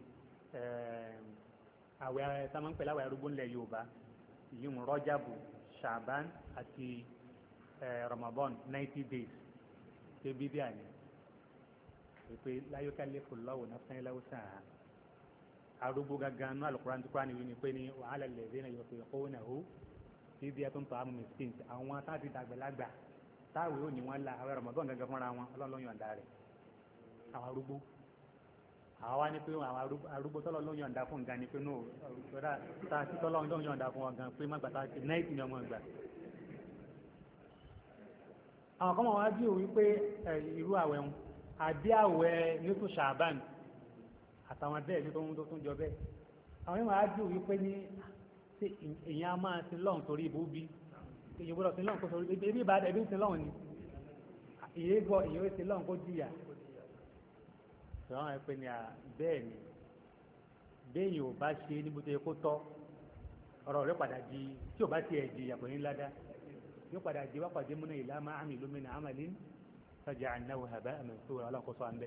àwẹ̀ táwọn ń pè láwẹ̀ arúgbó ńlẹ̀ Yorùbá ìyún Rọ́jàbù Ṣàbán àti Ramadan 90 days ṣe bíbí àná pé la yukallifu Allahu nafsan illa wus'aha arúgbó gangan náà Al-Qur'an tí Qur'an wí ni pé ní wa 'ala alladhina yutiqunahu fidyatun ta'amu miskin àwọn táàtì dàgbẹ̀lágbà táwé ò ní wọn la àwọn Ramadan gangan fúnra wọn Ọlọ́run yọ̀ǹda rẹ̀ àwọn arúgbó àwọn wá ní pé àwọn arúgbó tọ́lọ́ ló yọ̀ǹda fún gan ni pé no ọ̀dà tá a ti tọ́lọ́ ló yọ̀ǹda fún wọn gan pé má gbàtà náìtì ni ọmọ ìgbà àwọn kan wọ́n á bí òwí pé irú àwẹ̀ wọn àbí àwẹ̀ nítorí Ṣàbán àtàwọn bẹ́ẹ̀ ní tó ń jọ bẹ́ẹ̀ àwọn yẹn wọ́n á bí òwí pé ní èyàn á máa sin lọ́hùn torí ibú bí èyàn gbọ́dọ̀ sin lọ́hùn kó torí ebi ìbàdàn ebi ń sin lọ́hùn ni ìyẹn gbọ́ èyàn ó sin lọ́hùn kó jìyà sọ̀rọ̀ ẹ pé ní bẹ́ẹ̀ ni béèyàn ò bá ṣe níbo tó yẹ kó tọ́ ọ̀rọ̀ rẹ̀ padà di tí ò bá tiẹ̀ di ìyàpọ̀ ní ládàá yóò padà di wápàdé múná ìlà máa àmì lómìnà àmàlí faja'alnahu haba'an mansura ọlọ́kọ̀ọ́sọ àmbẹ́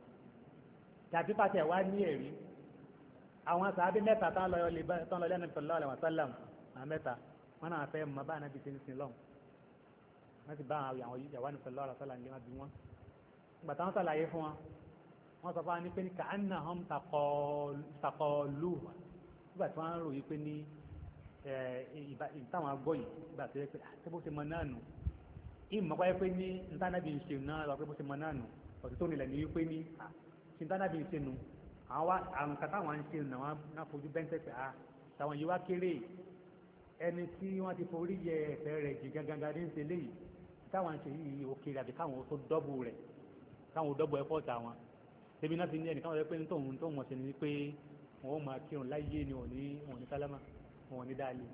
tàbí pàtẹ wá ní ẹ̀rí àwọn sàábí mẹ́ta tán lọ lẹ́nu sallallahu alaihi wasallam àwọn mẹ́ta wọn náà fẹ́ mọ bá anábì tí ń sin lọ́hùn wọ́n ti bá àwọn ìyàwó ní sallallahu alaihi wasallam ní wọn bí wọn nígbà táwọn sàlàyé fún wọn wọ́n sọ fún wa ní pé ní ka'annahum taqalu nígbà tí wọ́n rò yí pé ní ìtàwọn agbọ́ yìí nígbà tó yẹ pé àti bó ṣe mọ náà nù ìmọ̀ pàyẹ pé ní ntánàbí ń ṣe náà lọ pé bó ṣe mọ náà nù ọ̀tún tó nílẹ̀ ní wípé ní ṣe ntánàbí ń ṣe nù àwọn kàtà wọn ń ṣe nù àwọn náà fojú bẹ́ńtẹ̀ pé táwọn yìí wá kéré ẹni tí wọ́n ti forí yẹ ẹ̀fẹ́ rẹ̀ jì gangan ní ń ṣe léyìí táwọn ń ṣe yìí ó kéré àbí káwọn tó dọ́bù rẹ̀ káwọn dọ́bù ẹ̀fọ́ tàwọn tẹbi náà ti ní ẹnìkan wọ́n pé ní tóun tó wọ́n ṣe ni wípé wọ́n máa kírun láyé ni wọ́n ní sálámà wọ́n ní dáálé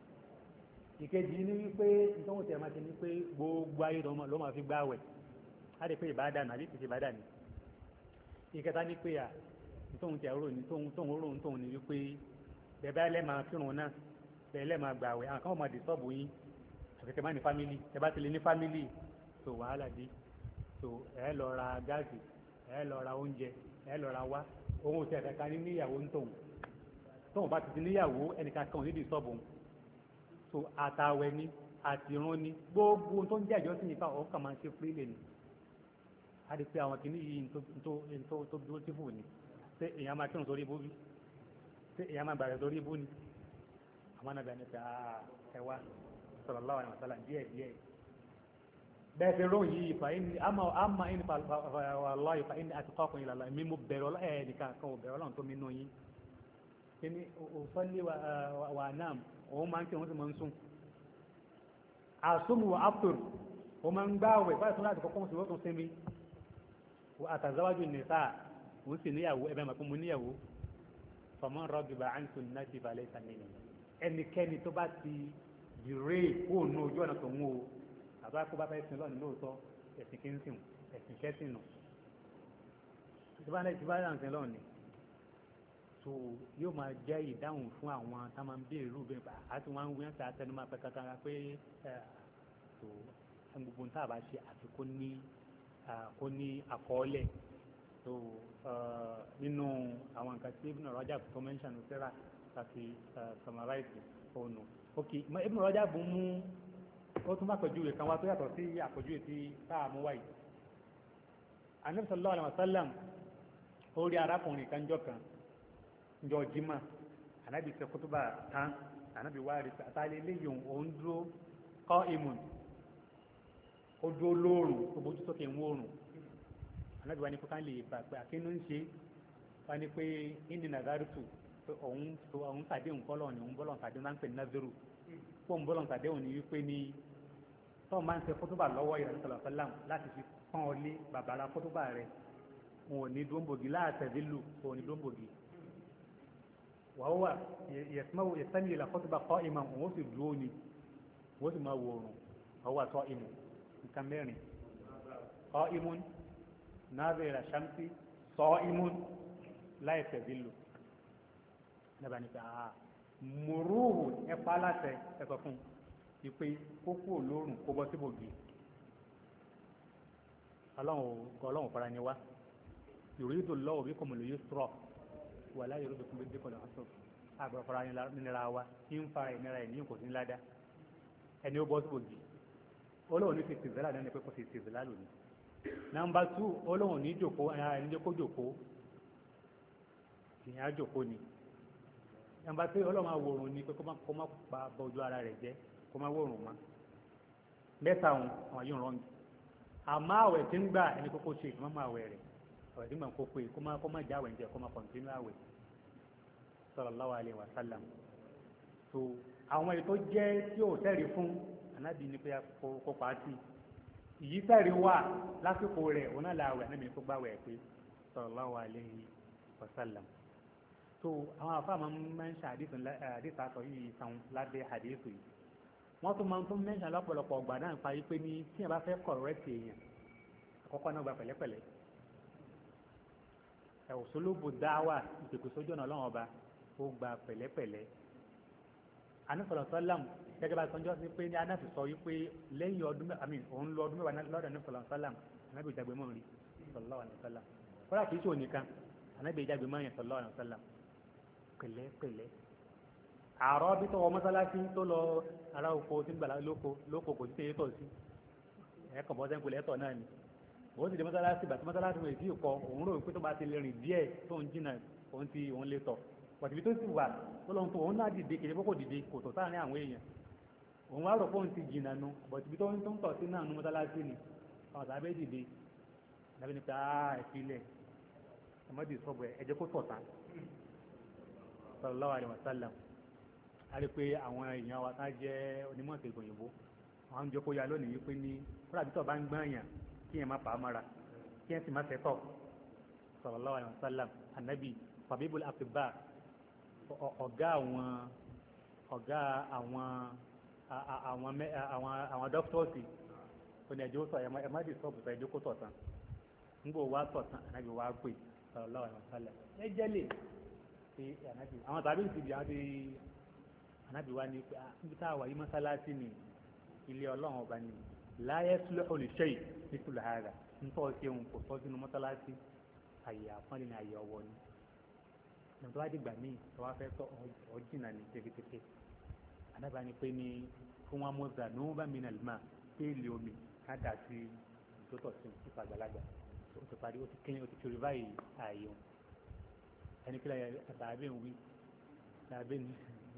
ìkejì ní wípé nítorí tẹ̀ máa ṣe ní pé gbogbo ayé ló máa fi gbáwẹ̀ á lè pé ìbádàn àbí kìí ìbádàn ni ìkẹta ní pé nítorí tẹ̀ rò ní tóun ní wípé bẹ̀bẹ̀ lẹ́ máa kírun náà bẹ̀ẹ̀ lẹ́ máa gbàwẹ̀ àwọn kan máa dìstọ́bù yín àfikẹ́ máa ní fámìlì ẹ bá ti lè ní fámìlì tó wàhálà dé tó ẹ lọ ra gáàsì ẹ lọ ra oúnjẹ ẹ lọ ra wá ohun tí ẹ̀ka ní níyàwó ń tóun bá ti níyàwó ẹnìkan kan ò ní dìstọ́bù so àtàwẹ̀ ni àtìrún ni gbogbo tó ń jẹ́ ìjọ sí ìfà ọ̀hún kàn máa ń ṣe fúrílẹ̀ ni a lè pe àwọn kìíní yìí tó dúró tí fò ní ṣé èèyàn máa kírun sórí ibú bí ṣé èèyàn máa gbàgbé sórí ibú ni àwọn nàbẹ̀ ni pé ẹwà sallallahu alaihi wasallam díẹ̀ bẹ́ẹ̀ ti ròyìn yìí fàyín àmà ẹni wàláhì fàyín atqakum ila Allah mi mo bẹ̀rẹ̀ ọlọ́ ẹ̀ nìkan kan ò bẹ̀rẹ̀ ọlọ́run tó mi nù yín kíni òsọ́lé wà náà òun máa ń kí òun sì máa ń sùn àsùnmù aftur òun máa ń gbáwẹ̀ báyìí tó láti kọ́kọ́ sùn ó tún sinmi àtàzáwájú nìsáà òun sì níyàwó ẹ̀bẹ̀ màpé mo níyàwó faman ragiba an sunnati falaysa minni ẹnikẹ́ni tó bá ti dìré fóònù ojú ọ̀nà tó ń wò àbá kó bá fẹ́ sin lọ́nà lóòótọ́ ẹ̀sìn kí ń sìn ẹ̀sìn kẹ́sìn nù tí bá náà sin lọ́nà ni tó yóò máa jẹ́ ìdáhùn fún àwọn tá máa ń béèrè irú bẹ́ẹ̀ bá àti wọn ń wí ẹ̀sìn àtẹnumọ́ pẹ́ kankan pé tó gbogbo ń tàbá ṣe àti kó ní àkọọ́lẹ̀ tó nínú àwọn nǹkan tí Ibn Rajab tó mention sẹ́ra àti summarize ònù ok Ibn Rajab mú ó tún má pẹ̀júwe kan wá tó yàtọ̀ sí àpèjúwe tí táà mú wáyé Ànábì sallallahu alaihi wasallam ó rí arákùnrin kan jọ kan jọ jimá Ànábì ṣe kútúbà tán Ànábì wá rí àtàlẹ́ eléyìí òun dúró qa'imun ó dúró lóòrùn tó bójú sókè ń wóòrùn Ànábì wá ní kókà lè bà pé àkínú ń ṣe wá ní pé inni nazartu pé òun tàdé òun kọ́lọ̀ ni òun bọ́lọ̀ tàdé máa ń pè ní nazaru fóun bọ́lọ̀ tàdé òun ni wípé ní tọ́ọ̀ máa ń ṣe kótóbà lọ́wọ́ ìrìn sọ̀rọ̀ sọ́làm láti fi pọ́n ọ lé bàbára kótóbà rẹ̀ wọn ò ní dóńbògì láàtẹ̀dílù wọn ò ní dóńbògì wàhùwà yẹsẹ́ni ìlà kótóbà kọ́ ìmọ̀ òun ó sì dúró ni wọ́n sì máa wo oòrùn wàhùwà tọ́ ìmọ̀ nǹkan mẹ́rin kọ́ ìmọ̀ nazira shamsi sọ ìmọ̀ láìtẹ̀dílù nígbà nípa mùrúhù ẹ̀pá látẹ̀ ẹ̀sọ̀ fún ìpè kókó olóòrùn kó bọ́ síbògì ọlọ́run fara ni wá yuridu Allahu bikumul yusra wala yuridu bikumul usra àgbà fara nira wa kí ń fa ìnira ẹ̀ ní kò sí ńlá dá ẹni ó bọ́ síbògì olóhùn ní ti tìzẹ́lá ní pé kò sí tìzẹ́lá lónìí nọ́mbà 2 olóhùn ní jòkó ẹni jẹ́ kó jòkó ìyẹn á jòkó ni nọ́mbà 3 ọlọ́run àwòrán ni pé kó má pa bọ́jú ara rẹ̀ jẹ́ kó má wòrùn mọ́ mẹ́ta àwọn yóò rọ́ǹgì àmọ́ àwẹ̀ tí ń gbà ẹni kókó ṣe ìmọ̀ máa wẹ̀ rẹ̀ àwẹ̀ tí ń gbà kó pé kó má já àwẹ̀ ń jẹ kó má kọ̀ǹtínú àwẹ̀ sallallahu alaihi wasallam so àwọn èyí tó jẹ́ tí ò tẹ́rì fún ànábì ní pé kó pa á sí ìyí tẹ́rì wà lásìkò rẹ̀ òun náà làwẹ̀ ànábì ní kó gbà wẹ̀ pé sallallahu alaihi wasallam so àwọn afáàmà máa ń ṣe àdìsá sọ yìí san lábẹ́ àdìsù yìí wọ́n tún máa ń tún mẹ́ṣà lọ́pọ̀lọpọ̀ ọgbà náà parí pé ní tí ẹ bá fẹ́ kọ̀rẹ́tì èèyàn àkọ́kọ́ náà gba pẹ̀lẹ́pẹ̀lẹ́ òṣèlúbù dáwà ìpèkè sójú ọ̀nà ọlọ́run ọba ó gba pẹ̀lẹ́pẹ̀lẹ́ anífọ̀lọ́ sọ́làm gẹ́gẹ́ bá sọ́njọ́ sí pé ní anáfi sọ wípé lẹ́yìn ọdún òun lọ ọdún mẹ́wàá lọ́dọ̀ anífọ̀lọ́ sọ́làm anábì ìjàgbé mọ́ rí sallallahu alaihi wasallam kọ́lá kìí ṣe òníkan anábì ìjàgbé mọ́ yẹn sallallahu alaihi wasallam pẹ̀lẹ́pẹ̀lẹ́ àárọ̀ bí tọwọ́ mọ́sálásí tó lọ ara oko tí ń gbà lóko kò sí tẹ́yẹ tọ̀ sí ẹ̀kọ́ bọ́ sẹ́ńkù lẹ́tọ̀ náà ni òun sì dé mọ́sálásí bàtí mọ́sálásí wọn èsì ìkọ òun rò pé tó bá ti lè rìn díẹ̀ tó ń jìnnà òun lè tọ̀ pàtìbí tó sì wà tó lọ́n tó òun náà dìde kìí kókò dìde kò tọ̀ sáàrin àwọn èèyàn òun wá rò pé òun ti jìnnà nu pàtìbí tó ń tọ̀ sí náà nu mọ́sálásí ni àwọn sàbẹ̀ dìde lábẹ́ nípa ẹ̀fílẹ̀ ẹ̀mọ́dì sọ́bù ẹ̀jẹ̀ kó tọ̀ tán sallallahu alaihi wasallam a rí pé àwọn èèyàn wa tá jẹ́ onímọ̀ ìṣègùn òyìnbó àwọn ń jókòó ya lónìí wípé ní kúrò àbítọ̀ bá ń gbọ́n èèyàn kí èèyàn má pa á mọ́ra kí èèyàn sì má fẹ́tọ̀ sallallahu alaihi wasallam anabi fabibul atibba ọ̀gá àwọn dọ́kítọ́ọ̀sì ó ní ẹjọ́ sọ ẹ má dì sọ́ọ̀bù sọ ẹjọ́ kó tọ̀ tán nígbà wá tọ̀ tán anabi wá pè sallallahu alaihi wasallam ẹ jẹ́lẹ̀ sí anabi àwọn tàbí ìsìbì àwọn ti anabi wa ni níbi tá a wà yí mọ́sálásí ni ilé ọlọ́run ọba ni láyé suluhu li shay nítorí ààrẹ nítorí ṣe òun kò sọ sínú mọ́sálásí àyè àpọ́nlé ni àyè ọwọ́ ni nígbà tó wá dìgbà míì tó wá fẹ́ sọ ọjìnà ní tẹ́kẹ́tẹ́kẹ́ anabi wa ni pé ní fún wọn mọ́sá ní wọ́n bá mi nà lùmọ́ pé ilé omi ká dà sí ìtótọ̀ sí ìfà àgbàlagbà ó ti parí ó ti kéyìn ó ti kiri báyìí ààyè òun ẹni kí láyé àtàbẹ̀ ń wí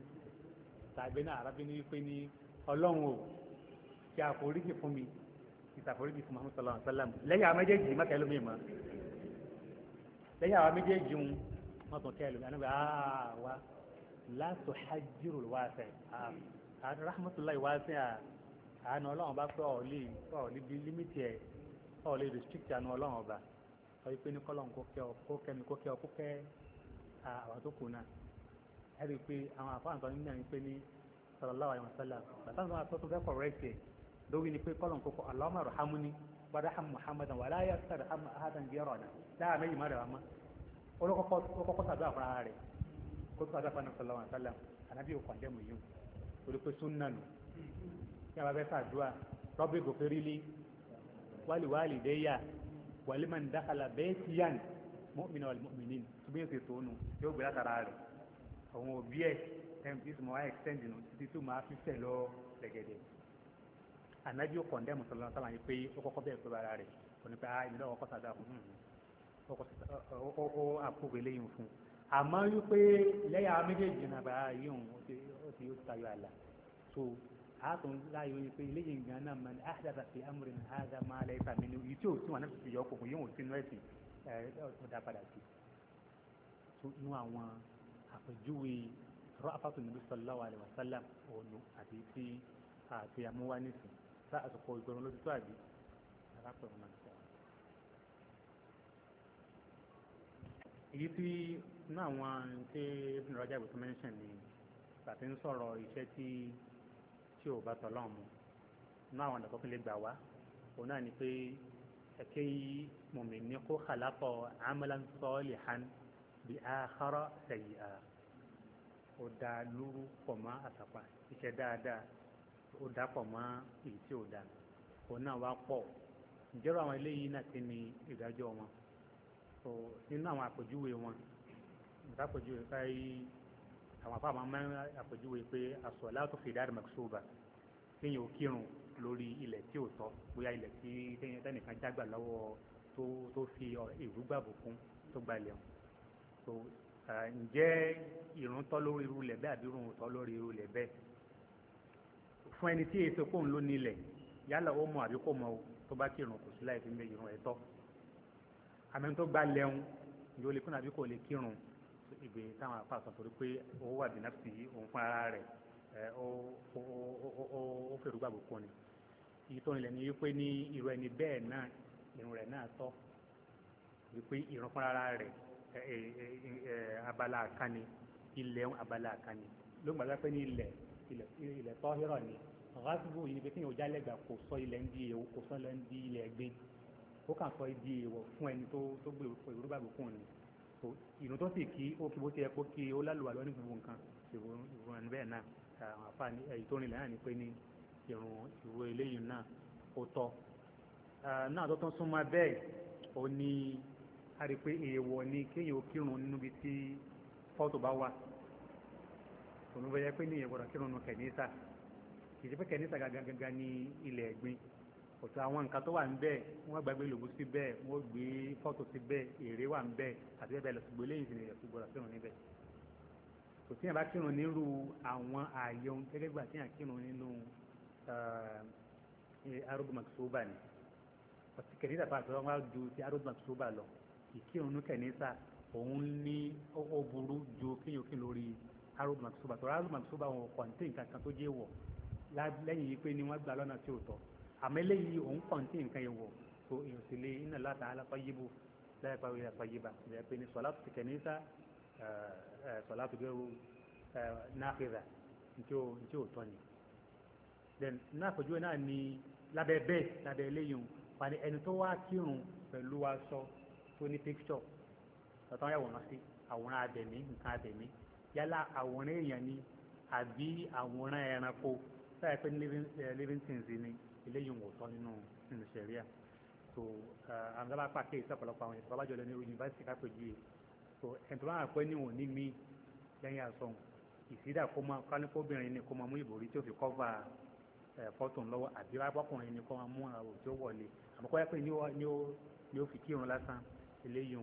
tàbí náà arábí ní wípé ní ọlọ́run ò kí àforíjì fún mi ìtàforíjì fún Muhammad sallallahu alaihi wasallam lẹ́yìn àwọn méjèèjì má kẹ́lómi mọ́ lẹ́yìn àwọn méjèèjì ń wọ́n tún kẹ́lómi àná wa la tuhajjiru al-wasi' rahmatullahi wasi'a àánú ọlọ́run bá pẹ́ ọ̀ọ́lì bí límítì ẹ̀ ọ̀ọ́lì restrict àánú ọlọ́run ọba sọ wípé ní kọ́lọ́n kó kẹ́mi kó kẹ́ ọ kó kẹ́ àwọn tó kù náà ẹ rí i pé àwọn àfáàǹtọ́ nínú ẹ̀ ń pè ní sallallahu alaihi wasallam bàtà àwọn àtọ́tún fẹ́ correct ẹ̀ lórí ni pé kọ́lọ́n kó kọ́ Allahumma arhamni warham Muhammadan wala yarham ahadan ghayrana dáhà méjì má rẹ̀ wá mọ́ olókọ́kọ́ sàdúrà fúnra rẹ̀ kó tó sàdúrà fún sallallahu alaihi wasallam ànábì ò kọ̀ndẹ́mù yìí torí pé súnnà nù kí a bá fẹ́ sàdúrà rabbi ghfirli wali walidayya waliman dakhala baytiyan mu'mina wal mu'minin tó bí ń ṣe tónù yóò gbé látara rẹ̀ àwọn òbí ẹ̀ mp tí mo wá extend nù títí tó máa fi fẹ̀ lọ lẹ́gẹ̀dẹ̀ ànábì ò kọ̀ndẹ́mù sallallahu alaihi wasallam pé ó kọ́kọ́ bẹ́ẹ̀ pé ara rẹ̀ kò ní pé ìmìlẹ̀ ọkọ̀ sàdúrà fún ó àpòkò eléyìí fún àmọ́ wípé lẹ́yà méjèèjì náà bá yíò ó ti tayọ àlà so àátún láyò wípé eléyìí nǹkan náà máa ní ahdatha fi amrina hadha ma laysa minhu yìí tí ò sí wọn náà fi yọ ọkùnkùn yóò sínú ẹ̀sìn ó dá padà sí so inú àwọn àpèjúwe ra'afatu nabi sallallahu alaihi wasallam òòlù àti tí àti amúwánísì sá àsopọ̀ ìgbọràn lójú tó àbí arápẹ̀rún náà sọ. èyí tí náà àwọn tí Ibn Rajab tó mẹ́ńṣẹ̀n ni tàbí ń sọ̀rọ̀ iṣẹ́ tí ò bá tọ́lọ́ mu náà àwọn àdàkọ́ fún lè gbà wá òun náà ni pé ẹ̀kẹ́ yìí mùmínì kó khalaqa amalan salihan bi akhara sayyi'a ó dá lúrú pọ̀ mọ́ àtàpà iṣẹ́ dáadáa ó dá pọ̀ mọ́ èyí tí ò dá òun náà wá pọ̀ ìjẹ́rọ àwọn eléyìí náà ti ní ìdájọ́ wọn so nínú àwọn àpèjúwe wọn nǹkan àpèjúwe káyí àwọn afáàmà máa ń àpèjúwe pé as-salatu fi dar maksuba kéèyàn ò kírun lórí ilẹ̀ tí ò tọ́ bóyá ilẹ̀ tí tẹ́nìkan jágbà lọ́wọ́ tó fi ìrúgbàbò fún tó gba ilẹ̀ wọn so ǹjẹ́ ìrun tọ́ lórí irú ilẹ̀ bẹ́ẹ̀ àbí ìrun tọ́ lórí irú ilẹ̀ bẹ́ẹ̀ fún ẹni tí èso kóun ló nílẹ̀ yálà ó mọ àbí kò mọ o tó bá kírun kò sí láì fi ń bẹ ìrun ẹ̀ tọ́ àmì tó gba lẹ́hún yóò lè kún àbí kò lè kírun ìgbè táwọn afáàsọ torí pé owó wà bínú sí òun fún ara rẹ̀ ó fèrú gbàgbó kún ni èyí tó nílẹ̀ ni wípé ní irú ẹni bẹ́ẹ̀ náà irun rẹ̀ náà tọ́ wípé irun fún ara rẹ̀ abala àkànni ilẹ̀ abala àkànni ló gbàgbá pé ní ilẹ̀ tọ́hírọ̀ ni rásìbò yìí ni pé kéèyàn ó jálẹ̀gbà kò sọ ilẹ̀ ń di èwo kò sọ ilẹ̀ ń di ilẹ̀ gbé ó kàn sọ ibi èèwọ̀ fún ẹni tó gbé ìrú gbàgbó kún ni ìrun tó sì kí ó kí bó ti yẹ kó kí ó lálùwà lọ ní gbogbo nǹkan ìrun ẹni bẹ́ẹ̀ náà àwọn àfáàní èyí tó rìnlẹ̀ náà ni pé ní ìrun eléyìí náà ó tọ́ náà tó tún súnmọ́ bẹ́ẹ̀ ó ní a rí pé èèwọ̀ ni kéèyàn ó kírun nínú ibi tí fọ́tò bá wà òun bẹ́ẹ̀ yẹ pé ní ìyẹ̀wọ̀n kírun nù kẹ̀nísà kì í ṣe pé kẹ̀nísà gangan ní ilẹ̀ ẹ̀gbin òtún àwọn nǹkan tó wà ń bẹ́ẹ̀ wọ́n gbàgbé lògùn sí bẹ́ẹ̀ wọ́n gbé fọ́tò sí bẹ́ẹ̀ èrè wà ń bẹ́ẹ̀ àti bẹ́ẹ̀ bẹ́ẹ̀ lọ ṣùgbọ́n eléyìí sì ni ìyẹ̀fù gbọ́dọ̀ kírun níbẹ̀ kò tí yẹn bá kírun nírú àwọn ààyè ohun gẹ́gẹ́ gbà tí yẹn kírun nínú arúgbó makisuba ni ọtí kẹ̀nísà tó àtọ́wọ́n wá ju ti arúgbó makisuba lọ ìkírun ní kẹ̀nísà òun ní ó burú ju kíyòkí lórí arúgbó makisuba tó arúgbó makisuba wọn kọ̀ǹté nǹkan kan tó jẹ́ wọ̀ lẹ́yìn yìí pé ni wọ́n gbà lọ́nà tí ò tọ́ àmọ́ eléyìí òun kọ̀ǹtì nǹkan yẹn wọ̀ tó èèyàn sì lé inna Allah ta'ala tayyibu la yaqbalu illa tayyiban ìyẹn pé ní sọ̀látù ti kẹ̀nísà sọ̀látù gẹ́rù náfìdà tí ó tọ́ ni. then náà pẹ̀jú náà ni lábẹ́ bẹ́ẹ̀ lábẹ́ eléyìí wàní ẹni tó wá kírun pẹ̀lú aṣọ tó ní picture tọ́tọ́ yàwòrán sí àwòrán abẹ̀mí nǹkan abẹ̀mí yálà àwòrán èèyàn ni àbí àwòrán ẹranko sáyà pé living things ni eléyìí wò tọ́ nínú sẹ̀ríà so àwọn sábà pàkíyè sí ọ̀pọ̀lọpọ̀ àwọn ìṣẹ̀fọ́ abájọ́ lẹ́nu yunifásitì kápẹ́jù yìí so ẹ̀ǹtọ́ bá wà pé ní òní mí lẹ́yìn àsọ̀hún ìsídà kó máa kánikóbìnrin ni kó máa mú ìbòrí tí ó fi kọ́fà fọ́tò ńlọ́wọ́ àbí wákọ́kùnrin ni kó máa mú àwò tí ó wọlé àmọ́ kọ́ yẹ pé ni ó fi kírun lásán eléyìí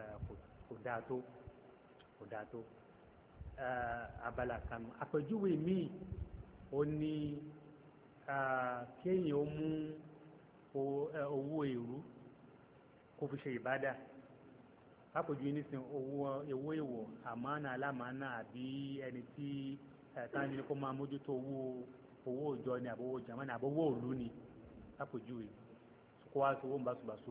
kò dáa tó abala kanu àpèjúwe míì ó ní kéèyàn ó mú owó èrú kó fi ṣe ìbádà lápòjú nísìn owó èwọ̀ àmánà alámánà àbí ẹni tí táwọn ní kó máa mójútó owó òjọ ni àbówó jàmánà àbówó òlú ni lápòjú rẹ̀ kó wá sówó ń báṣubàṣu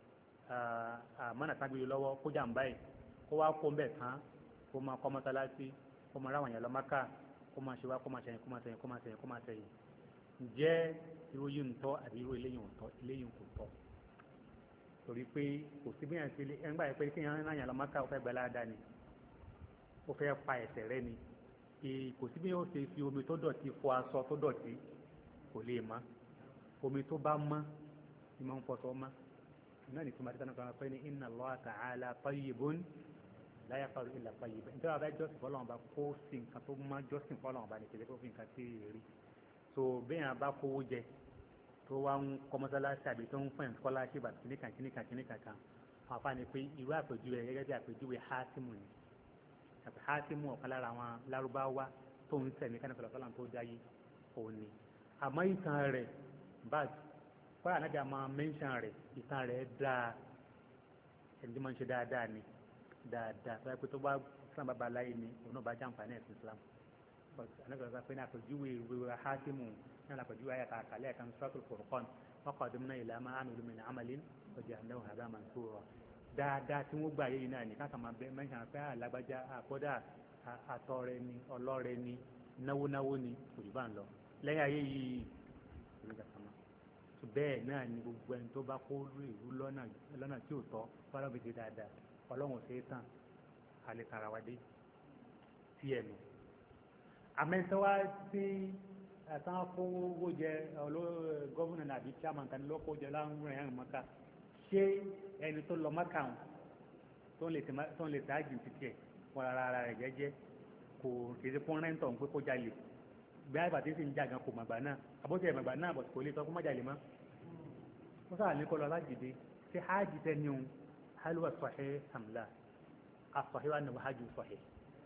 àmánà tágbélé lọ́wọ́ kó jàǹbá ẹ̀ kó wá kó ń bẹ̀ tán kó máa kọ́ mọ́sálásí kó máa ráwọn èèyàn lọ Mákà kó máa ṣe wá kó máa ṣẹyìn kó máa ṣẹyìn kó máa ṣẹyìn kó máa ṣẹyìn ǹjẹ́ irú yìí ń tọ́ àbí irú eléyìí ń tọ́ eléyìí kò tọ́ torí pé kò sí bí yàn ti lé ẹgbà yẹn pé kí yàn ráyàn lọ Mákà ó fẹ́ gbẹ láàdá ni ó fẹ́ pa ẹ̀ṣẹ̀ rẹ ni kò sí bí yàn ó ṣe fi omi tó dọ̀tí fọ aṣọ tó dọ̀tí kò lè mọ́ omi tó bá mọ́ ni máa ń fọṣọ mọ́ náà ní tìmọ̀ àtìsánà kan pé ní inna Allaha ta'ala tayyibun la yaqbalu illa tayyiban nítorí àwọn abẹ́ jọ́sìn fọlọ́wọn bá kó sí nǹkan tó má jọ́sìn fọlọ́wọn bá ní kejì kó fi nǹkan sí rí so bí yàn bá kówó jẹ tó wá ń kọ́ mọ́sálásí àbí tó ń fún ẹ̀ scholarship àti kìnnìkan kan àwọn afáàní pé irú àpèjúwe gẹ́gẹ́ bí àpèjúwe Hátìmù ni àti Hátìmù ọ̀kan lára àwọn lárúbáwá tó ń sẹ̀mí kánìkà lọ́sọ́lá tó dáyé òun ni àmọ́ ìtàn rẹ̀ bad kọ́ra náà bí a máa mẹ́ńṣán rẹ̀ ìtàn rẹ̀ dáa ẹni tí wọ́n ń ṣe dáadáa ni dáadáa tó yẹ pé tó bá Islam bàbá láyé ni òun náà bá jàǹfààní ẹ̀sìn Islam ànágbàgbà pé ní àpèjúwe ìwé Hátìmù náà àpèjúwe ayàtà àkàlẹ́ ẹ̀ka Suratul Furqan wa qadimna ila ma amilu min amalin faja'alnahu haba'an mansura dáadáa tí wọ́n gbà yéyìn náà ní káàkà máa bẹ mẹ́sàn-án pé alágbájá àkọ́dà àtọrẹ ni ọlọ́rẹ ni náwónáwó ni òjúbà ń lọ lẹ́yìn ayé yìí ìrìnkàtàmá bẹ́ẹ̀ náà ni gbogbo ẹni tó bá kó ìlú lọ́nà tí ò tọ́ fọlọ́ fi ṣe dáadáa ọlọ́run ṣe é tàn alẹ́ tara wa dé sí ẹnu àmẹ́sẹ́wá tí àtàwọn kówó jẹ gọ́vùnà àbí chairman kan ló kó jẹ láwọn ẹ̀yàn Mákà ṣé ẹni tó lọ Mákà wọn tó ń lè tààjì títí ẹ̀ fún ara rẹ̀ jẹ́jẹ́ kò kì í ṣe fún rẹ́ńtọ̀ ń pé kó jalè bí àgbà tí ń sì ń jà gan kò màgbà náà àbótí ẹ̀ màgbà náà bọ̀ kò lè sọ fún má jalè mọ́ wọ́n sábà ní kó lọ lájìdé ṣé hajj tẹ́ni òun halwa sahih amla as-sahih wa annahu hajj sahih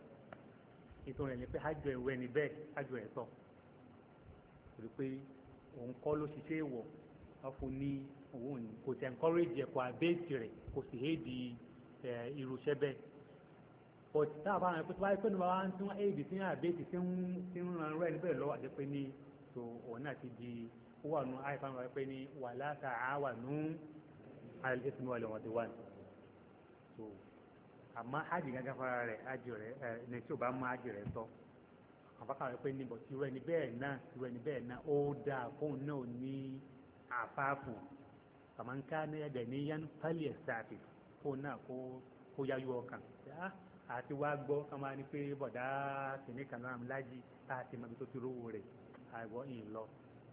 ètò rẹ̀ ní pé hajj ẹ̀wẹ̀ ni bẹ́ẹ̀ hajj ẹ̀ tọ̀ torí pé òun kọ́ ló ṣiṣẹ́ ìwọ̀ wọ́n fún ní owó ní kò tẹ̀ encourage ẹ̀kọ́ àbẹ́ẹ̀tì rẹ̀ kò sì hédi irúṣẹ́ bẹ́ẹ̀ but táwọn afárá rẹ̀ pé tó bá yẹ pé nígbà wọn tí wọ́n hédi sí àbẹ́ẹ̀tì tí ń ran rẹ̀ níbẹ̀ lọ́wọ́ àti pé ní so òun náà ti di ó wà nù àìfáà rẹ̀ pé ní wala ta'awanu 'ala al-ithmi wal-'udwan so àmọ́ hajj gángan fara rẹ̀ hajj rẹ̀ ní tí ò bá mú hajj rẹ̀ tọ́ àbákàrẹ̀ pé níbọ̀ tí irú ẹni bẹ́ẹ̀ náà ó dáa fóun náà ní àfáàfù kàmáńká ní ẹ̀dẹ̀ ní yán pálí ẹ̀sàfì fóun náà kó yáyú ọkàn àti wá gbọ́ ká máa ní pé bọ̀dá kìnní kan náà lájì láti mọ ibi tó ti rówó rẹ̀ àìwọ́ ìyìn lọ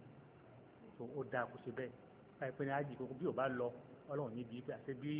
tó ó dáa kó ṣe bẹ́ẹ̀ báyìí pé ní ájì kókó bí ò bá lọ ọlọ́run níbi pé àti bí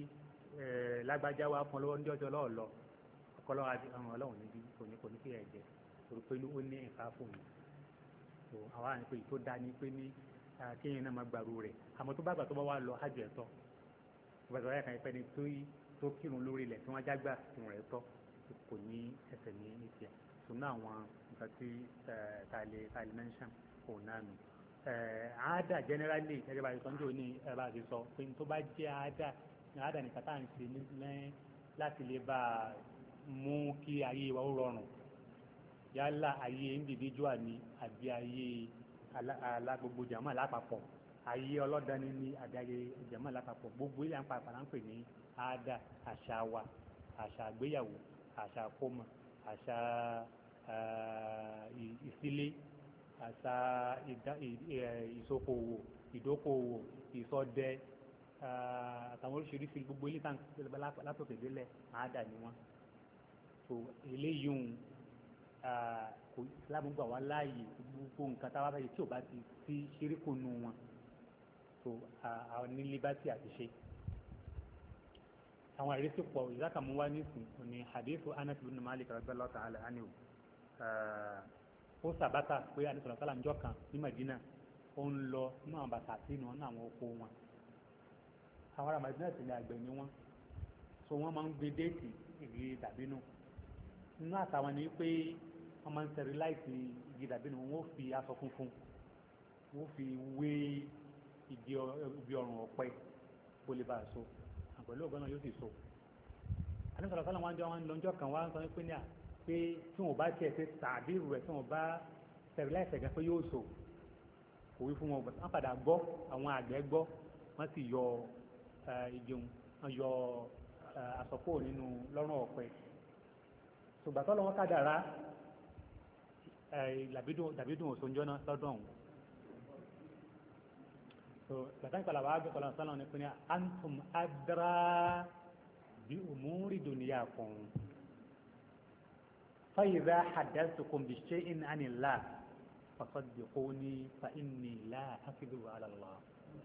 lágbájá wa fún ọlọ́wọ́ ní ọjọ́ ọlọ́run lọ ọlọ́run níbi kò ní kí ẹ̀ jẹ́ torí pé ó ní ẹ̀ka fún mi so àwa ní pé tó dá ní pé ní kéèyàn náà máa gbàrú rẹ̀ àmọ́ tó bá gbà tó bá wà lọ hajj ẹ̀ tọ́ ìgbàgbọ́ ayé kan ìpẹ́ ni tó kírun lórí ilẹ̀ tí wọ́n jágbà kírun rẹ̀ tọ́ kò ní ẹsẹ̀ ní ìtìẹ̀ so náà àwọn nǹkan tí tàlẹ́ mẹ́ńṣán kò náà nù àádà generally ẹgbẹ́ bá ti sọ níjó ní ẹ bá ti sọ pé tó bá jẹ́ àádà nìkan tá à ń ṣe láti lè bá mú kí ayé wa ó rọrùn yálà ayé individual ni àbí ayé alágbogbo jàmá lápapọ̀ ayé ọlọ́dani ni àbí ayé jàmá lápapọ̀ gbogbo ilé àpá àpàlà ń pè ní àádà àṣà wa àṣà àgbéyàwó àṣà àkómọ àṣà ìsílé àṣà ìsokòwò ìdókòwò ìṣọdẹ àtàwọn oríṣiríṣi gbogbo ilé tàn látòkè délẹ̀ àádà ni wọ́n so eléyìí kò Islam gbà wá láàyè gbogbo nǹkan tá a wá fẹ́ tí ò bá ti sí ṣíríkù nù wọn so àwọn ní liberty àti ṣe àwọn àrísí pọ̀ ìzákàmú wá nísìn òní hadithu Anas ibn Malik radiyallahu ta'ala anhu ó sàbátà pé àdìsọ̀rọ̀ sálà ńjọ́ kan ní Madina ó ń lọ nínú àwọn bàtà sí ìnà náà àwọn oko wọn àwọn ará Madina sì ní àgbẹ̀ ni wọ́n so wọ́n máa ń gbé déètì igi dàbínú nínú àtàwọn ni pé wọ́n máa ń sẹ̀rí láìsí igi dàbínú wọ́n ó fi aṣọ funfun wọ́n fi wé ibi ọrùn ọ̀pẹ kó lè bá a so àpẹẹlú ọgbọ́n náà yóò sì so àníṣàlọ́ sálà wọn jọ wọn lọ́jọ́ kan wá sọ pé ní à pé tí wọn bá tiẹ̀ ṣe tàbí rẹ̀ tí wọn bá tẹ̀rẹ̀láìsẹ̀ gan pé yóò so kò wí fún wọn wọn padà gbọ́ àwọn àgbẹ̀ gbọ́ wọ́n sì yọ ìjẹun wọ́n yọ àsọ̀kò nínú lọ́rùn ọ̀pẹ ṣùgbọ́n tọ́lọ́ wọn kádàrá dàbídùn òṣòǹjọ́ náà lọ́dún ọ̀hún so gbàtà ìpàlà wàá gbé kọlọ̀ sálọ̀ ní pínlẹ̀ antum adra bí umuri dunyakum fa idha haddathtukum bi shay'in anillah fasaddiquni fa inni la akdhibu ala Allah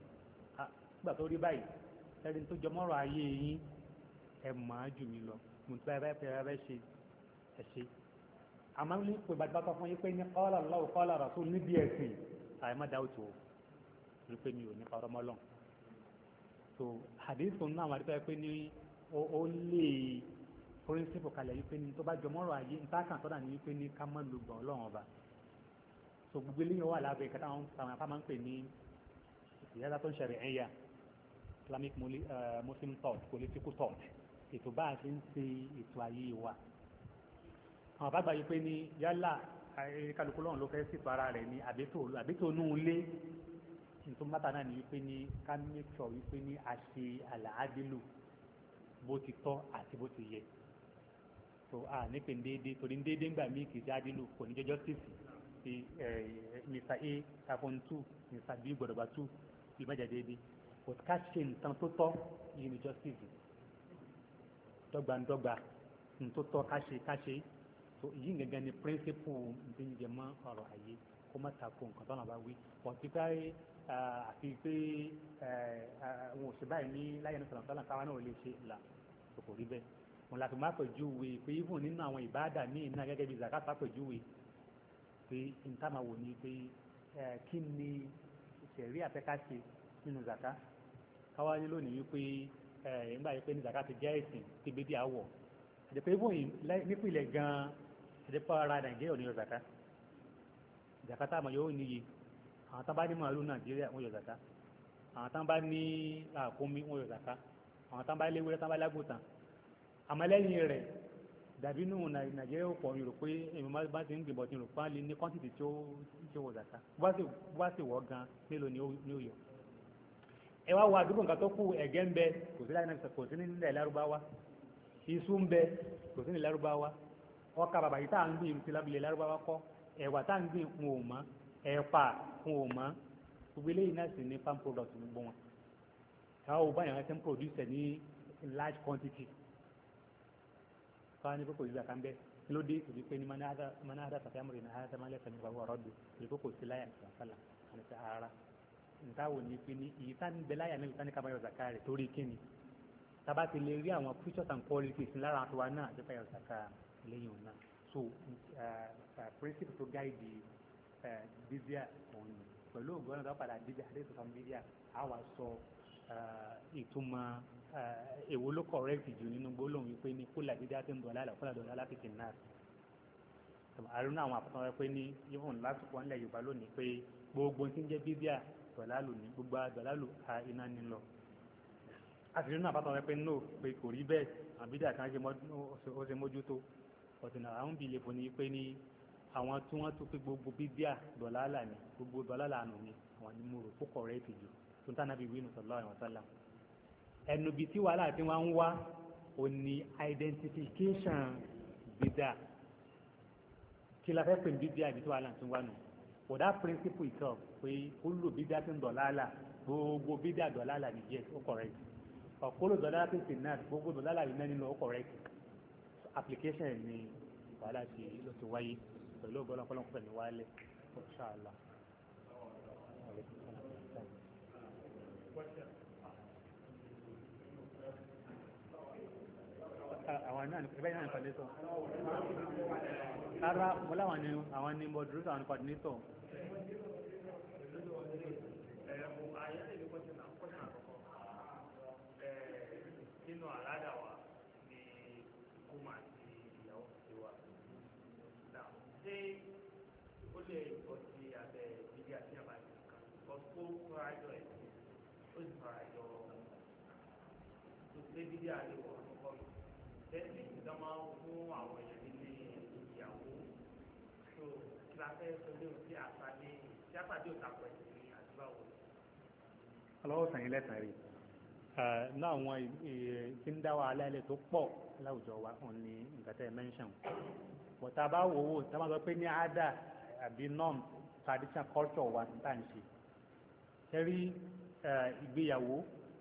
gbà tó rí báyìí ẹni tó jọmọ́rọ̀ ayé yín ẹ máa jù mí lọ mo ti báyìí ṣe ẹ ṣe àmọ́ ní pé bàbá kan fún yín pé ní qala Allah qala rasul níbi ẹ̀sìn àìmọ́ dáwùtò rí pé mi ò ní parọ́ mọ́ lọ́n so hadith náà wà nípa pé ní ó lè píríncípù kalẹ̀ yìí pé ní tó bá jọmọ́rọ̀ ayé níta kan sọ́dà ní wípé ní ká mọ́ lu gbọ̀n ọlọ́run ọba so gbogbo eléyìí wà lábẹ́ ìkẹta àwọn afá máa ń pè ní ìyáda tó ń ṣẹ̀rẹ̀ ẹ̀yà Islamic Muslim thought political thought ètò bá a ṣe ń ṣe ètò ayé wa àwọn bàbá yìí pé ní yálà kálukú lọ́run ló fẹ́ sètò ara rẹ̀ ní àbẹ́tò nù lé nítorí mátà náà ní wípé ní ká make sure wípé ní a ṣe àlàádìlù bó ti tọ́ àti bó ti yẹ so a nípe déédéé torí déédéé ńgbà míì kì í ṣe àdìlù kò ní jẹ́ justice ti mr a tapon 2 mr b gbọdọ̀gba 2 bí mẹ́jẹ déédéé but ká ṣe nǹkan tó tọ́ yìí ní justice dọ́gbandọ́gba nǹkan tó tọ́ ká ṣe so yìí gẹ́gẹ́ ni principle ìdíjẹmọ́ ọ̀rọ̀ ayé kó má tako nǹkan tó náà bá wí pọ̀tíkà àfi pé wọn ò ṣe báyìí ní láyé nípa ìsọ̀lá káwa náà ò lè ṣe là kò rí bẹ́ẹ̀ wọn láti má pèjúwe pé even nínú àwọn ìbáàdà míì náà gẹ́gẹ́ bí zakat má pèjúwe pé ntàmà wò ni pé kí ni ìṣẹ̀rí àfẹ́káṣe nínú zakat káwa ní lónìí wípé nígbà yìí pé ní zakat ti jẹ́ ẹ̀sìn tí gbé dí àwọ̀ àdèpé even nípìnlẹ̀ gan-an àdèpé ara Nàìjíríà ò ní yọ zakat àmọ́ yóò níye àwọn tán bá ní màálù Nàìjíríà wọ́n yọ zaka àwọn tán bá ní àkómi wọ́n yọ zaka àwọn tán bá léwúrẹ́ tán bá lágùtàn àmọ́ lẹ́yìn rẹ̀ dàbí nù Nàìjíríà pọ̀ yòrò pé èmi bá ti ń gbìbọ̀ tí yòrò pé wọ́n lè ní quantity tí ó wọ zaka bá sì wọ́ gan mélòó ni ó yọ. ẹ wá wo àdúgbò nǹkan tó kù ẹ̀gẹ́ ń bẹ kò sí láyé náà kò sí nílẹ̀ Lárúbáwá iṣu ń bẹ kò sí nílẹ̀ Lárúbáwá ọkà bàbà yìí tá à ń gbìn sí lábìlẹ̀ Lárúbáwá kọ́ ẹ̀wà tá à ń gbìn ń ò mọ́ ẹ̀pà fún òmá gbogbo eléyìí náà sì ní farm product gbogbo wọn káwọ́ báyìí wọn ti ń produce ní large quantity káwọn ní kókò ìlú àkànbẹ kí ló dé ìdí pé ní manáhàdà tàbí amúrin náà hàdà máa lẹ́sẹ̀ nípa ọ̀rọ̀ dùn ìdí kókò sí láyà nípa sálà àti ara ntáwò ní pé ní ìyí tá ní bẹ láyà náà ìtàn ní kábàáyọ̀ zaka rẹ̀ torí kíni tábà ti lè rí àwọn features and qualities lára àtiwá náà àti káyọ̀ zaka lẹ́yìn òun náà so principle to guide bíbíà òun pẹ̀lú ògbọ́n náà padà bíbíà àdéhùn kan bíbíà á wà sọ ìtumọ̀ èwo ló correct jù nínú gbólóhùn wípé ní kólà bíbíà tó ń dọ̀lá àlà kólà dọ̀lá láti fi náà àrùn àwọn àpótán wẹ́ pé ní even lásìkò ńlẹ̀ Yorùbá lónìí pé gbogbo tí ń jẹ́ bíbíà dọ̀lá lò ní gbogbo dọ̀lá lò á iná ní lọ àti nínú àpótán wẹ́ pé no pé kò rí bẹ́ẹ̀ àbídà kan ó ṣe mójútó ọ̀tún àwọn bìlẹ̀ fún ni pé ní àwọn tí wọ́n tún pé gbogbo bíbíà dọ̀lálà ni gbogbo dọ̀lálà nù ni àwọn ni mo rò kó kọ̀rẹ́ẹ̀tì jù tó ń tàn náà bí wínú sallallahu alaihi wasallam ẹnu bíi tí wàhálà tí wọ́n ń wá ò ní identification bíbíà kí la fẹ́ pè ní bíbíà bí tí wàhálà tí wọ́n wá nù for that principle itself pé ó lò bíbíà tí ń dọ̀lálà gbogbo bíbíà dọ̀lálà ni yes ó kọ̀rẹ́ẹ̀tì ọ̀kọ́lò dọ̀lálà tí ń sìn náà gbogbo dọ̀lálà yìí náà nínú ó kọ̀rẹ́ẹ̀tì application ni wàhálà tí ló ti wáyé pẹ̀lú ọgbọ́n ọlọ́pọ̀lọpọ̀ pẹ̀lú wálé ṣáàlá. àwọn náà ní ẹgbẹ́ náà ní coordinator rárá mo láwọn ní àwọn ní moderator àwọn ní coordinator. nínú àládà wa ni kó máa ti ìyàwó ti wà ṣé ó lè bọ́ sí abẹ́ bíbí àti àbájá kan kó kó rájọ ẹ̀ ó sì fara jọ tó ṣe dídí àlewọ̀ ọkọ̀ mi tẹ́sí ìjọba máa ń fún àwọn èèyàn nílé ìyàwó tó kí la fẹ́ sọ léwu sí àpàdé tí àpàdé òtàpọ̀ ẹ̀sìn ní àdúrà wò. ọlọ́wọ́ sàn yín lẹ́sàn-án rí náà àwọn tí ń dá wa alẹ́ tó pọ̀ láwùjọ wa òun ni nǹkan tẹ́ ẹ mẹ́ńṣàn bọ̀tà bá wò ó tá a máa sọ pé ní àdá àbí norm tradition culture wa tá à ń ṣe ẹ rí ìgbéyàwó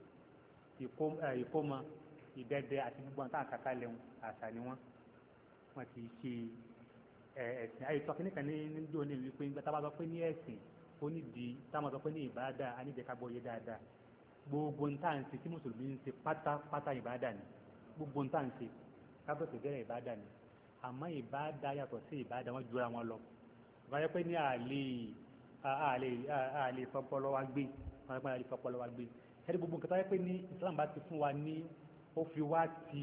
ìkómọ ìdẹ́dẹ́ àti gbogbo àwọn tá à ń kàkà lẹ́hùn àṣà ni wọ́n ti ṣe ẹ̀sìn àyètọ́ kìnnìkan ní níjó ní wípé nígbà tá a bá sọ pé ní ẹ̀sìn ó nídìí tá a máa sọ pé ní ìbáadà á nídìí ká gbọ́ yé dáadáa gbogbo nta ń ṣe tí mùsùlùmí ń ṣe pátápátá ìbáadà ni gbogbo nta ń ṣe kábọ̀tì bẹ̀rẹ̀ ìbáadà ni àmọ́ ìbáadà yàtọ̀ sí ìbáadà wọn jura wọn lọ báyọ̀ pé ní àlè fọpọlọ wa gbé wọn pẹ́ àlè fọpọlọ wa gbé ẹni gbogbo nǹkan tó yẹ pé ní Islam bá ti fún wa ní ó fi wá ti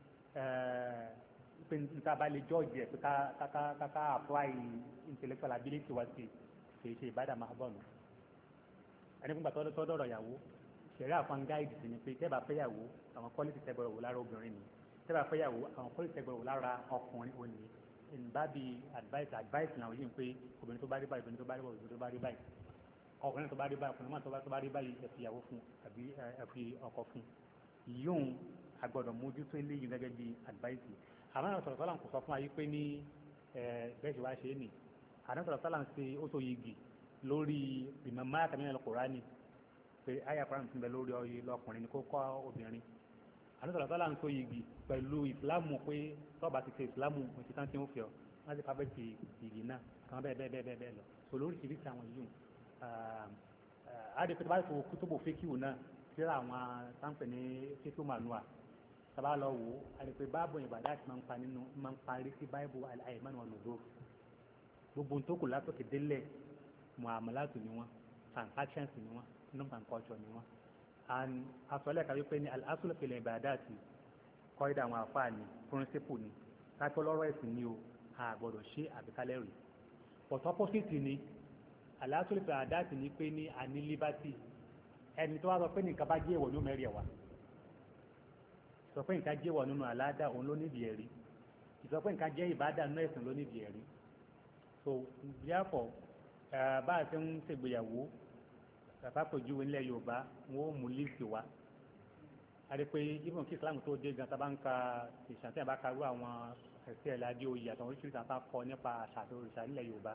pé níta bá lè jọ́ọ̀jì ẹ̀ pé ká apply intellectual ability wa sí kìí ṣe ìbáadà máa bọ̀ nù ẹni fún gbàtọ́ tọ́dọ̀rọ̀ ìyàwó ṣẹ̀rí àfọn gáìdì sí ni pé tẹ́ bá fẹ́yàwó àwọn quality tẹ́gbọ̀rọ̀ wò lára obìnrin ni tẹ́ bá fẹ́yàwó àwọn quality tẹ́gbọ̀rọ̀ wò lára ọkùnrin ò ní ìbábi advice làwọn yìí ń pé obìnrin tó bá rí báyìí obìnrin tó bá rí báyìí obìnrin tó bá rí báyìí ọkùnrin tó bá rí báyìí ọkùnrin tó bá rí báyìí ẹ fi ìyàwó fún àbí ẹ fi ọkọ fún yóò agbọ́dọ̀ mójútó eléyìí gẹ́gẹ́ bí advice àmọ́ àwọn sọ̀rọ̀ sọ́lá kò sọ fún wa yìí pé ní bẹ́ẹ̀ ṣe wá ṣe é nì àwọn sọ̀rọ̀ sọ́lá ń ṣe ó tó yegi lórí ìmọ̀mọ́ àtàmínà Kùránì pé àyà Kùránì ti ń bẹ lórí ọyẹ lọkùnrin ní kó kọ́ obìnrin àwọn sọ̀rọ̀ sọ́lá ń tó yegi pẹ̀lú ìsìlámù pé tọ́ba ti ṣe ìsìlámù òtí tán tí ń fi ọ́ wọ́n ti fábẹ́ ti yìí náà kàn bẹ́ẹ̀ lọ so lóríṣiríṣi àwọn yìí àdè pé tó bá tó kútùbù fíkìwù náà síra àwọn sáńpẹ̀ ní fíkìwù manua sábà lọ wò àdè pé báàbò ìbàdàn àti máa ń parí sí báìbù àìmánu ọ̀nàdó gbogbo tó kù látòkè délẹ̀ muamalatu ni wọn transactions ni wọn norms and culture ni wọn and asọ́lẹ̀ kàwé pé ní al-aslu fil ibadati kọ́ídà àwọn àfáàní principle ni kápẹ́ lọ́rọ̀ ẹ̀sìn ni o a gbọ́dọ̀ ṣe àbíkálẹ̀ rí but opposite ni al-aslu fil ibadati ni pé ní a ní liberty ẹni tó wá sọ pé nǹkan bá jẹ́ ìwọ̀ ní ó mẹ́rin ẹ̀wà sọ pé nǹkan jẹ́ ìwọ̀ nínú àládà òun ló nídìí ẹ̀rí ìsọ pé nǹkan jẹ́ ìbádà nínú ẹ̀sìn ló nídìí ẹ̀rí so therefore bá a ti ń ṣègbéyàwó bàbá pèjúwe nílẹ̀ Yorùbá wọn ò mú líìsì wá a rí pé even kí Islam tó dé gan tá a bá ń ka ìṣàntẹ́ àbá karú àwọn ẹ̀sẹ̀ ẹ̀ládé oyè àtàwọn oríṣiríṣi àtà kọ nípa àṣà àti òrìṣà nílẹ̀ Yorùbá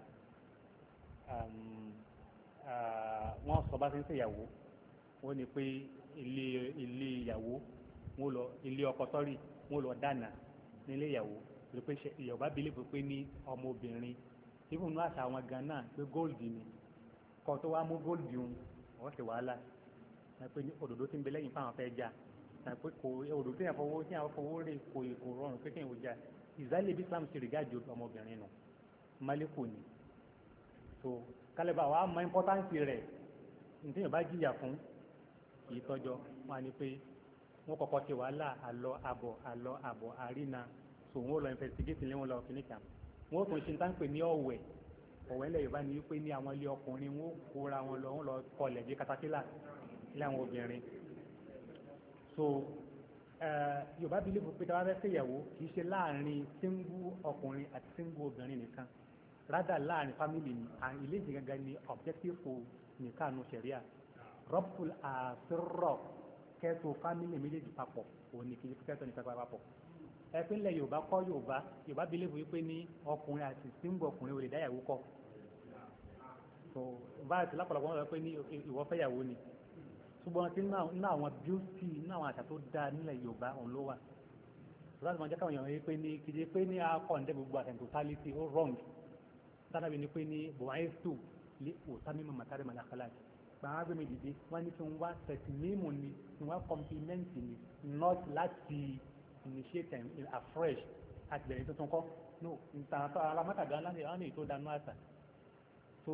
wọ́n sọ bá ti ń ṣèyàwó wọ́n ní pé ilé ìyàwó wọ́n lọ ilé ọkọ sọ́rí wọ́n lọ dáná nílé ìyàwó rí pé Yorùbá bílẹ̀ pé ní ọmọbìnrin even nínú àṣà àwọn gan náà pé gold ni kọ́ tó wá mú gold yun wọ́n sì wàhálà pé ní òdòdó tí ń bẹ lẹ́yìn fáwọn fẹ́ já pé kò òdòdó tí yàn fọwọ́ rè kò rọrùn pé kéèyàn ò já ìzálẹ̀ bí Islam ṣe rìgáàjò ọmọbìnrin nù málẹ́kù ni so kálíbà wàá mọ importance rẹ̀ nítorí yóò bá jìyà fún kì í tọ́jọ́ wọn ni pé wọ́n kọ́kọ́ ṣe wàhálà àlọ́ àbọ̀ àrínà so wọ́n lọ investigate lé wọn lọ kìnnìkan wọ́n tún ṣe ń tánpẹ̀ ní ọ̀wẹ̀ ilẹ̀ Yorùbá ni wípé ní àwọn ilé ọkùnrin wọ́n kóra wọn lọ kọlẹ̀ bí katakílà ilé àwọn obìnrin so Yorùbá bí lébùú pé tí wọ́n fẹ́ ṣèyàwó kì í ṣe láàrin single ọkùnrin àti single obìnrin nìkan rádà láàrin family ni ilé ìjì gangan ni objective nìkan nù sẹ̀ríà rọ́pùl àfẹ́rọ̀ kẹ́tù family méjèèjì papọ̀ òní kì í kẹ́tù nìkan papọ̀ ẹ̀pínlẹ̀ Yorùbá kọ́ Yorùbá bílẹ̀bù wípé ní ọkùnrin àti síngù ọkùnrin olè dáyàwó kọ́ so báyìí lápapọ̀ wọn sọ pé ní ìwọ fẹ́yàwó ni ṣùgbọ́n tí nínú àwọn beauty nínú àwọn àṣà tó dáa nílẹ̀ Yorùbá òun ló wà so láti máa jẹ́ káwọn èèyàn wípé ní kìí pé ní akọ̀ǹdẹ́ gbogbo àṣà totality ó wrong sábàbí ni pé ní buhaistu lé òtá mímọ̀ màtàrí màlákàlá gbàgbá gbé mi dìde wọ́n ní kí n wá tẹ̀sí mímù ni kí n wá compliment ni not láti initiate afresh àti bẹ̀rẹ̀ tuntun kọ́ no ìtàntọ́ alamátàdá láti àwọn èyí tó dánú àṣà so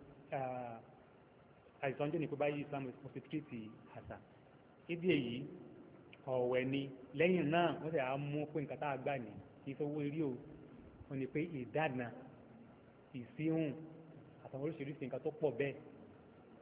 àìsàn jẹ́ ní pé báyìí Islam concentrate àṣà ibi èyí ọ̀wẹ̀ ni lẹ́yìn náà wọ́n sì á mú pé nǹkan tá a gbà ní kí sọ́wọ́ eré o wọ́n ní pé ìdáná ìsíhùn àtàwọn oríṣiríṣi nǹkan tó pọ̀ bẹ́ẹ̀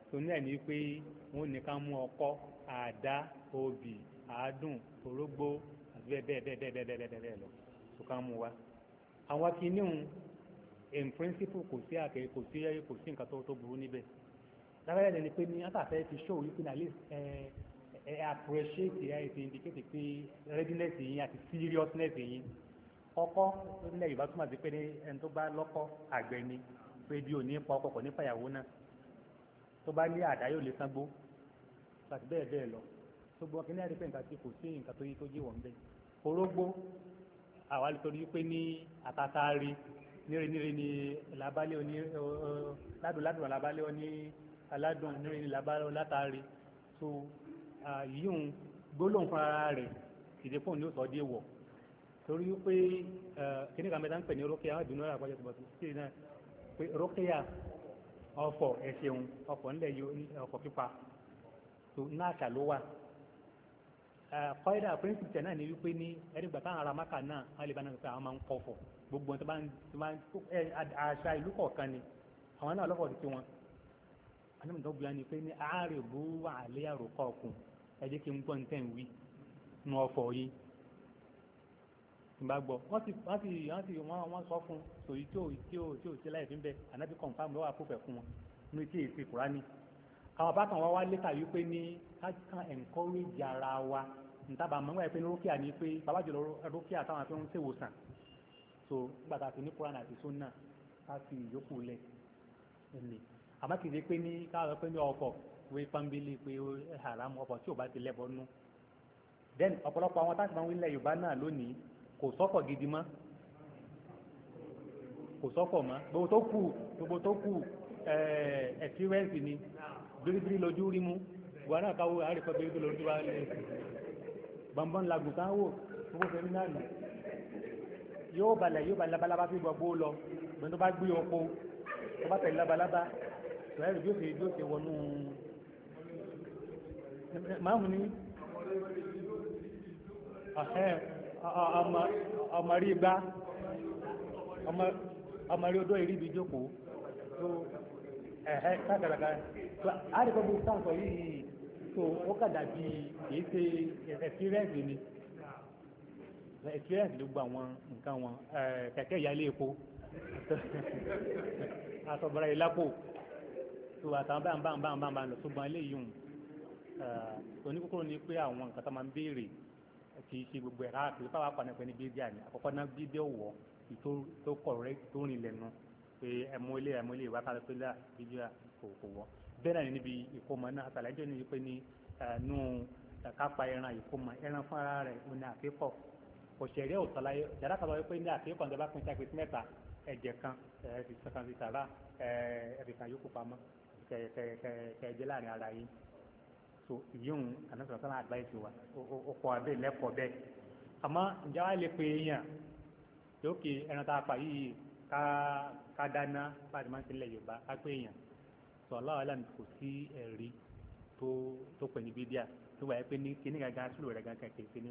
tó ní ẹ̀ ní pé wọ́n ní ká mú ọkọ́ àdá obì àádùn orógbó àti bẹ́ẹ̀ lọ tó ká mú wa àwọn kìíní in principle kò sí àkẹ́ kò sí nǹkan tó burú níbẹ̀ lábẹ́rẹ́ lẹ́ni pé ní àtàfẹ́ ti show you can at least appreciate ẹ ti indicate pé readiness yín àti seriousness yín ọkọ́ nílẹ̀ Yorùbá túmọ̀ sí pé ní ẹni tó bá lọ́kọ́ àgbẹ̀ ni pé bí ò ní pa ọkọ̀ kò ní fàyàwó náà tó bá ní àdá yóò lè sangbó àti bẹ́ẹ̀ lọ tó gbọ́ kí ní àdé pé nǹkan tí kò sí nǹkan tó yí wọ̀n bẹ́ẹ̀ orógbó àwa lè torí pé ní àtàtàrí níre ní làbálẹ̀ oní ládùn làbálẹ̀ oní aládùn níre ní làbálẹ̀ látàrí so yíyún gbólóhùn fún ara rẹ̀ ìdẹ́pọ̀ ní òsò dé wọ̀ torí pé kíní kan mẹ́ta ń pè ní rókèá wọ́n dùnú àpájọ tó bọ̀ tó sí náà pé rókèá ọ̀fọ̀ ẹ̀ṣẹ̀hun ọ̀fọ̀ ńlẹ̀ ọ̀fọ̀ pípa tó náà ṣà ló wà kọ́ídà príncipẹ̀ náà ní wípé ní ẹ̀rígbà táwọn ará Mákà náà wọ́n lè bá náà pé àwọn máa ń kọ́fọ̀ gbogbo wọn tó bá ń àṣà ìlú kọ̀ọ̀kan ni àwọn náà lọ́fọ̀ títí wọn anamọ̀ tó gbìyànjú pé ní àárẹ̀ bó wà lé àròkọ ọkùn ẹ jẹ́ kí n gbọ́ nítẹ̀ ń wí nu ọ̀fọ̀ yìí ìgbà gbọ́ wọ́n sọ fún sòyí tí ò sí láì fi ń bẹ ànábì kọ̀ǹfàmù lọ́wọ́ àpòpẹ̀ fún wọn ní tí èsì Kùránì àwọn bá kan wá létà wípé ní kákan encourage ara wa nítàbà mọ́ wáyé pé ní rókíà ní pé bàbá jùlọ rókíà táwọn afẹ́ ń ṣèwòsàn so nígbà tá a ti ní Kùránì àti Sunnah ká fi ìyókù lẹ̀ ẹ̀lẹ́ àmọ́ kì í ṣe pé ní káwọn pé ní ọkọ̀ wé pọ́nbélé pé haram ọkọ̀ tí ò bá ti lẹ́bọ̀ nú then ọ̀pọ̀lọpọ̀ àwọn táàkì máa ń wílẹ̀ Yorùbá náà lónìí kò sọ́kọ̀ gidi mọ́ kò sọ́kọ̀ mọ́ gbogbo tó kù experience ni biribiri lójú rí mú wà náà káwó àríkọ́ biribiri lójú wá lè bọ̀m̀bọ̀n lagùn kan wò gbogbo fẹ́mi náà nù yóò balẹ̀ labalábá fi gbogbo lọ gbọ́n tó bá gbé ọkọ̀ tó bá tẹ̀lé labalábá ìwádìí bí ó ṣe wọnú máàmù ní ọmọ rí gbá ọmọ rí odó ìríbi jókòó tó káàkiri tó àríkọ́ bí sáǹsọ̀ yìí tó ó kàdà bí kìí ṣe experience ni experience ló gba àwọn nǹkan wọn kẹ̀kẹ́ ìyálé epo àtọ̀bọ̀rẹ̀ ìlápò tó àtàwọn bá ń lọ ṣùgbọ́n eléyìí oníkókóró ni pé àwọn nǹkan tó máa ń béèrè kì í ṣe gbogbo ẹ̀ka àpèjọ káwá pa nípa ní bíbí àná àkọ́kọ́ náà bíbí ọ̀wọ́ tó kọ̀rẹ́ tó rìn lẹ́nu pé ẹ̀mú ilé ìwà kálẹ̀ pé lá bíbí kò wọ́ bẹ́ẹ̀ náà níbi ìkómọ náà àtàlẹ́jọ́ ní pé ní nù kápá ẹran ìkómọ ẹran fún ara rẹ̀ òní àkẹ́kọ̀ọ́ òṣèré òtọ́láyé yàrá kan lọ́wọ́ pé ní àkẹ́kọ̀ọ́ ní ọba pín sí àpèsí mẹ́ta ẹ̀jẹ̀ kan ẹ̀fìkan fi tàrà ẹ̀fìkan yókù pamọ́ kẹ̀ẹ̀jẹ̀ láàrin ara yìí so yíyún ànáṣọ̀rọ̀ sọ́nà advice wa ó kọ́ abẹ́ lẹ́kọ̀ọ́ bẹ́ẹ̀ àmọ́ ǹjẹ́ wàá lè pe èèyàn lókè ẹran tá a pa yìí ká dáná láti máa ń tilẹ̀ Yorùbá ká pé èèyàn sọ aláwọ̀ aláàmì kò sí ẹ̀rí tó pè ní bídíà tó wáyé pé ní kíní gangan sílò rẹ̀ gangan kì í ṣe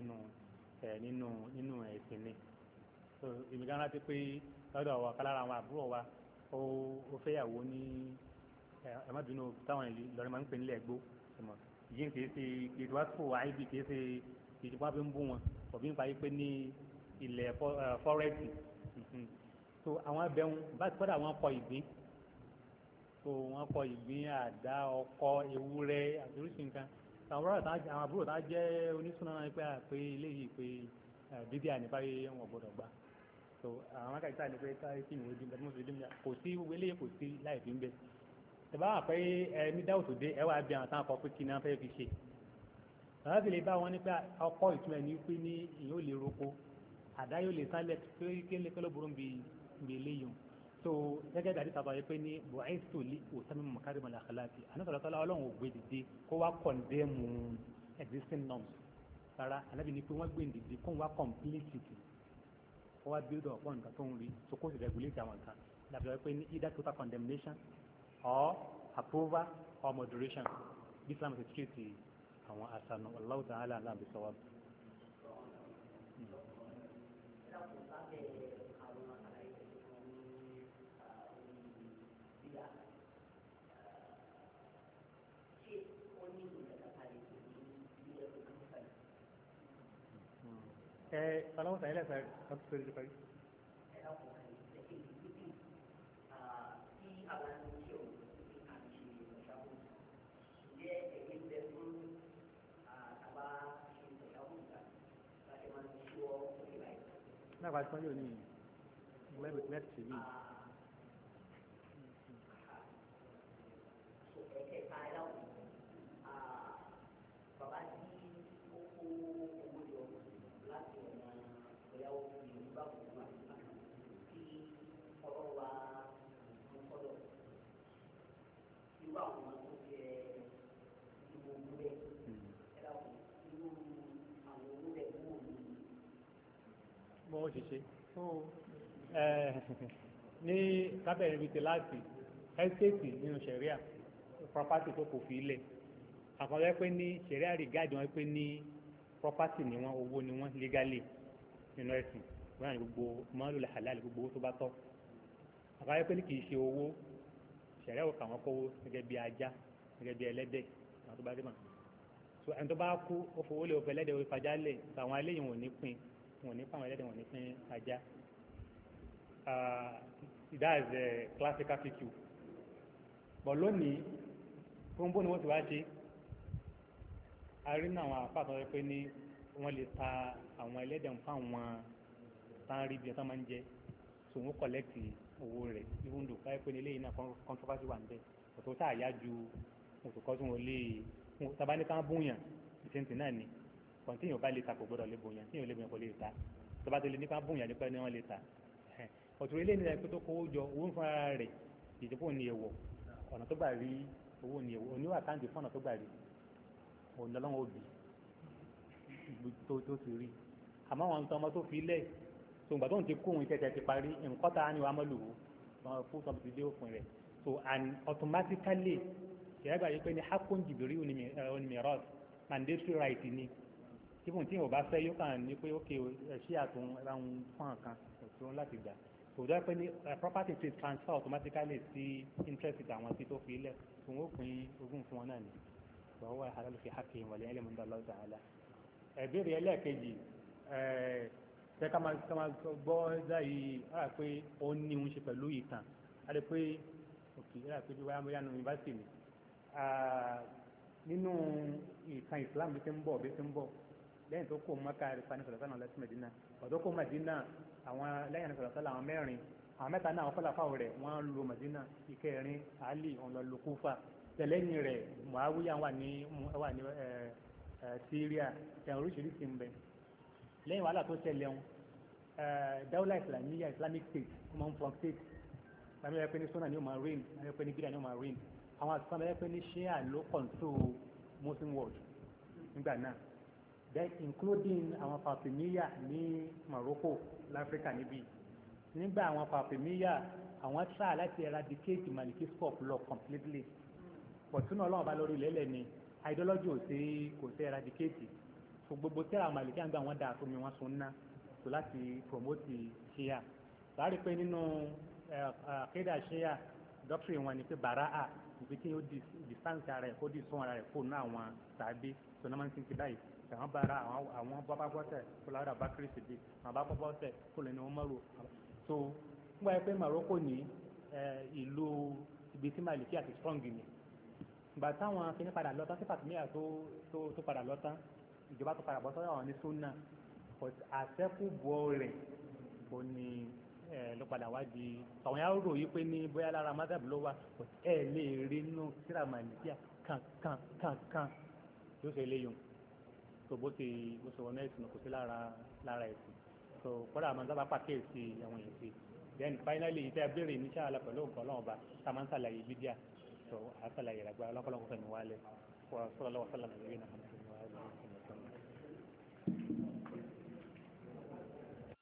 nínú ẹ̀sìn ni so èmi gan rántí pé lọ́dọ̀ wa kálára àwọn àbúrò wa ó fẹ́yàwó ní ẹ̀mọ́bìnú táwọn Ìlọrin máa ń pè nílẹ̀ ẹ̀gbó yín kìí ṣe ìdúwàsó àìbí kìí ṣe ìdúwà fi ń bú wọn òbí ń parí pé ní ilẹ̀ fọ́rẹ́ẹ̀tì so àwọn abẹ́hùn bá ti kọ́dà wọ́n kọ ìgbín so wọ́n kọ ìgbín àdá ọkọ ewúrẹ́ àti oríṣi nǹkan àwọn àbúrò tá jẹ́ onísùnà náà pé àpé eléyìí pé bíbí àníbáyé wọn gbọdọ̀ gbà so àwọn akẹ́kọ̀ọ́ àti pé káyé kí ìwé dín bẹ́ẹ̀ mọ́sọ̀rọ̀ dín kò sí eléyìí kò sí láì fi ń bẹ́ẹ̀ tẹ̀bá wà pé ní dáwòtò dé ẹwà bí àwọn táwọn kọ pé kí náà fẹ́ fi ṣe bàbá fi lè bá wọn nípa ọkọ̀ ìtumọ̀ ní pé ní ìyóò lè roko àdá yóò lè sálẹ̀ pé kéle kélé burú bí eléyìí so gẹ́gẹ́ bí àdìsá báyìí pé ní bu'ithtu li utammima makarimal akhlaqi ànáfàlọ́tọ́lá ọlọ́run ò gbé dìde kó wá condemn existing norms rárá ànábì ní pé wọ́n gbé dìde kó wá complete kó wá build up nǹkan tó ń rí so kó sì regulate àwọn nǹkan dàbí pé ní either total condemnation or approval or moderation Islam is treat àwọn asanu Allahu ta'ala alam bisawab ọlọ́wọ́ sàn ilẹ̀ sàn ọ̀tún tó parí. náà wàá tán yóò ní mẹ́tì yìí. bọ́n ṣe ṣe ní kábẹ̀rẹ̀ bíi tẹ̀láàtì ẹ́stéètì nínú sẹ̀ríà property tó kò fi ilẹ̀ àkọọ́lẹ̀ pé ní sẹ̀ríà rìgáàdì wọn pé ní property ni wọn owó ni wọn legally nínú ẹ̀sìn wọn àti gbogbo mọ́lù halal gbogbo owó tó bá tọ́ àkọọ́lẹ̀ pé ní kì í ṣe owó sẹ̀ríà ò kà wọ́n kówó gẹ́gẹ́ bí ajá gẹ́gẹ́ bí ẹlẹ́dẹ̀ àwọn tó bá dé mọ̀ so ẹni tó bá kú ó fowó lé òfin ẹlẹ́dẹ̀ òfin ajá lẹ̀ àwọn eléyìí wọn ò ní pín wọn ní fáwọn ẹlẹ́dẹ̀ wọn ní fún ajá that is a classical feature but lónìí gbogbo ni wọ́n ti wá ṣe a rí ní àwọn àpáàtàn rẹ pé ní wọ́n lè ta àwọn ẹlẹ́dẹ̀ fún àwọn tán rí bí wọ́n máa ń jẹ so wọ́n kọ̀lẹ́tì owó rẹ̀ even though báyìí pé ní eléyìí náà controversy wà níbẹ̀ òtò tá a yá ju òtò kọ́ tí wọ́n lè tàbá ní ká bóyàn ìṣẹ́ntì náà ni kọ̀ǹtíyàn bá lè ta kò gbọ́dọ̀ lè bòyàn tíyàn lè bòyàn kò lè ta tó bá tó lè nípa bòyàn nípa ni wọ́n lè ta ọ̀tún ilé nílẹ̀ pé tó kówó jọ owó ń fún ara rẹ̀ ìdìbò ní èèwọ̀ ọ̀nà tó gbà rí owó ní èèwọ̀ oníwà káńtì fún ọ̀nà tó gbà rí òun lọ́wọ́ òbí tó ti rí àmọ́ àwọn ọmọ tó fi lẹ̀ tó ń gbà tó ń ti kó òun ìtẹ̀tẹ̀ ti parí nǹkan tá a ní wàá mọ́ lò ó fún sọ́ọ̀bù ti dé òfin rẹ̀ so and automatically ìrẹ́gbà yìí pé ní hakun jìbìrì onímìíràn mandatory right ni tíbùn tí yóò bá fẹ́ yóò kàn ní pé ókè ṣí àtún ẹ̀ráhùn fún àkàn òtún láti gbà kò dá pé ní property ti transfer automatically sí interest àwọn tí tó fi ilẹ̀ tó ń pín ogún fún wọn náà ni wọ́n wà halalu fi haqqihim wa li'ilmi inda Allah ta'ala. ẹ̀bẹ̀rẹ̀ ẹlẹ́ẹ̀kejì ṣe ká máa gbọ́ ẹ̀dá yìí rà pé ó ní òun ṣe pẹ̀lú ìtàn á lè pé òkè rà pé bí wáyà bóyá nu yunifásitì ni nínú ìtàn Islam bí ti ń bọ̀ lẹ́yìn tó kó Mẹ́kà rẹ̀ fani sọ̀rọ̀ sánà lẹ́sìn Mẹ́dínà ọ̀dọ́ kó Mẹ́dínà àwọn lẹ́yìn sọ̀rọ̀ sánà àwọn mẹ́rin àwọn mẹ́ta náà àwọn fọláfáwọ̀ rẹ̀ wọ́n lo Mẹ́dínà ìkẹrin Ali òun lọ lo Kúfà tẹ̀lẹ́yìn rẹ̀ Muawiya wà ní Syria tẹ̀wọ̀n oríṣiríṣi ń bẹ lẹ́yìn wàhálà tó ṣẹlẹ̀ wọn dáwọ́lá Islamiyya Islamic State wọ́n máa ń fọ́n state àmì ẹ̀pẹ́ ní sọ́nà ni ó máa reign àmì ẹ̀pẹ́ ní gíga ni ó máa reign àwọn àtúntò ẹ̀pẹ́ ní Shia ló control Muslim world nígbà náà then including àwọn Fatimiyya ní Morocco láfíríkà níbí nígbà àwọn Fatimiyya àwọn try láti eradicate Maliki scope law completely pọ̀tún náà ọlọ́run bá lórí ilẹ̀ ni ideology kò sí eradicate so gbogbo tẹ́lá Maliki àgbà wọn dà tómi wọn sun ná so láti promote Shia láàrin pé nínú akéda Shia doctrine wọn ni pé bara'a ìpín tí ó distance ara ẹ̀ kó di sún ara ẹ̀ kó ná àwọn tàbí so náà máa ń sin ti báyìí àwọn bara àwọn bábá bọ́tẹ̀ kó lára Bakri Siddiq àwọn bábá bọ́tẹ̀ kó lè ní Umaru so nígbà yẹn pé Morocco ní ìlú ibi tí Maliki àti strong ni ìgbà táwọn kìíní padà lọ tán sí Fatimiyya tó padà lọ tán ìjọba tó padà bọ́ sọ́dọ̀ àwọn ní sunna àṣẹ́kùbọ̀ rẹ̀ kò ní ló padà wá di àwọn yàrá rò yí pé ní bóyá lára madhab ló wà lè rí inú síra Maliki kankan yóò ṣe léyìn so bó ti wọnú ẹ̀sìn kò sí lára ẹ̀sìn so kọ́dà àmọ́ sábà pàkíyèsí àwọn èèyàn sí then finally ìtẹ́ béèrè ní sáàlà pẹ̀lú nǹkan ọlọ́run ọba tá a máa ń sàlàyé bídíà so àá sàlàyé ìràgbá ọlọ́kọ́lọ́kọ́ fẹ̀mí wálẹ̀ wọ́n sọ́lọ́wọ́ sọ́lá nàìjíríà náà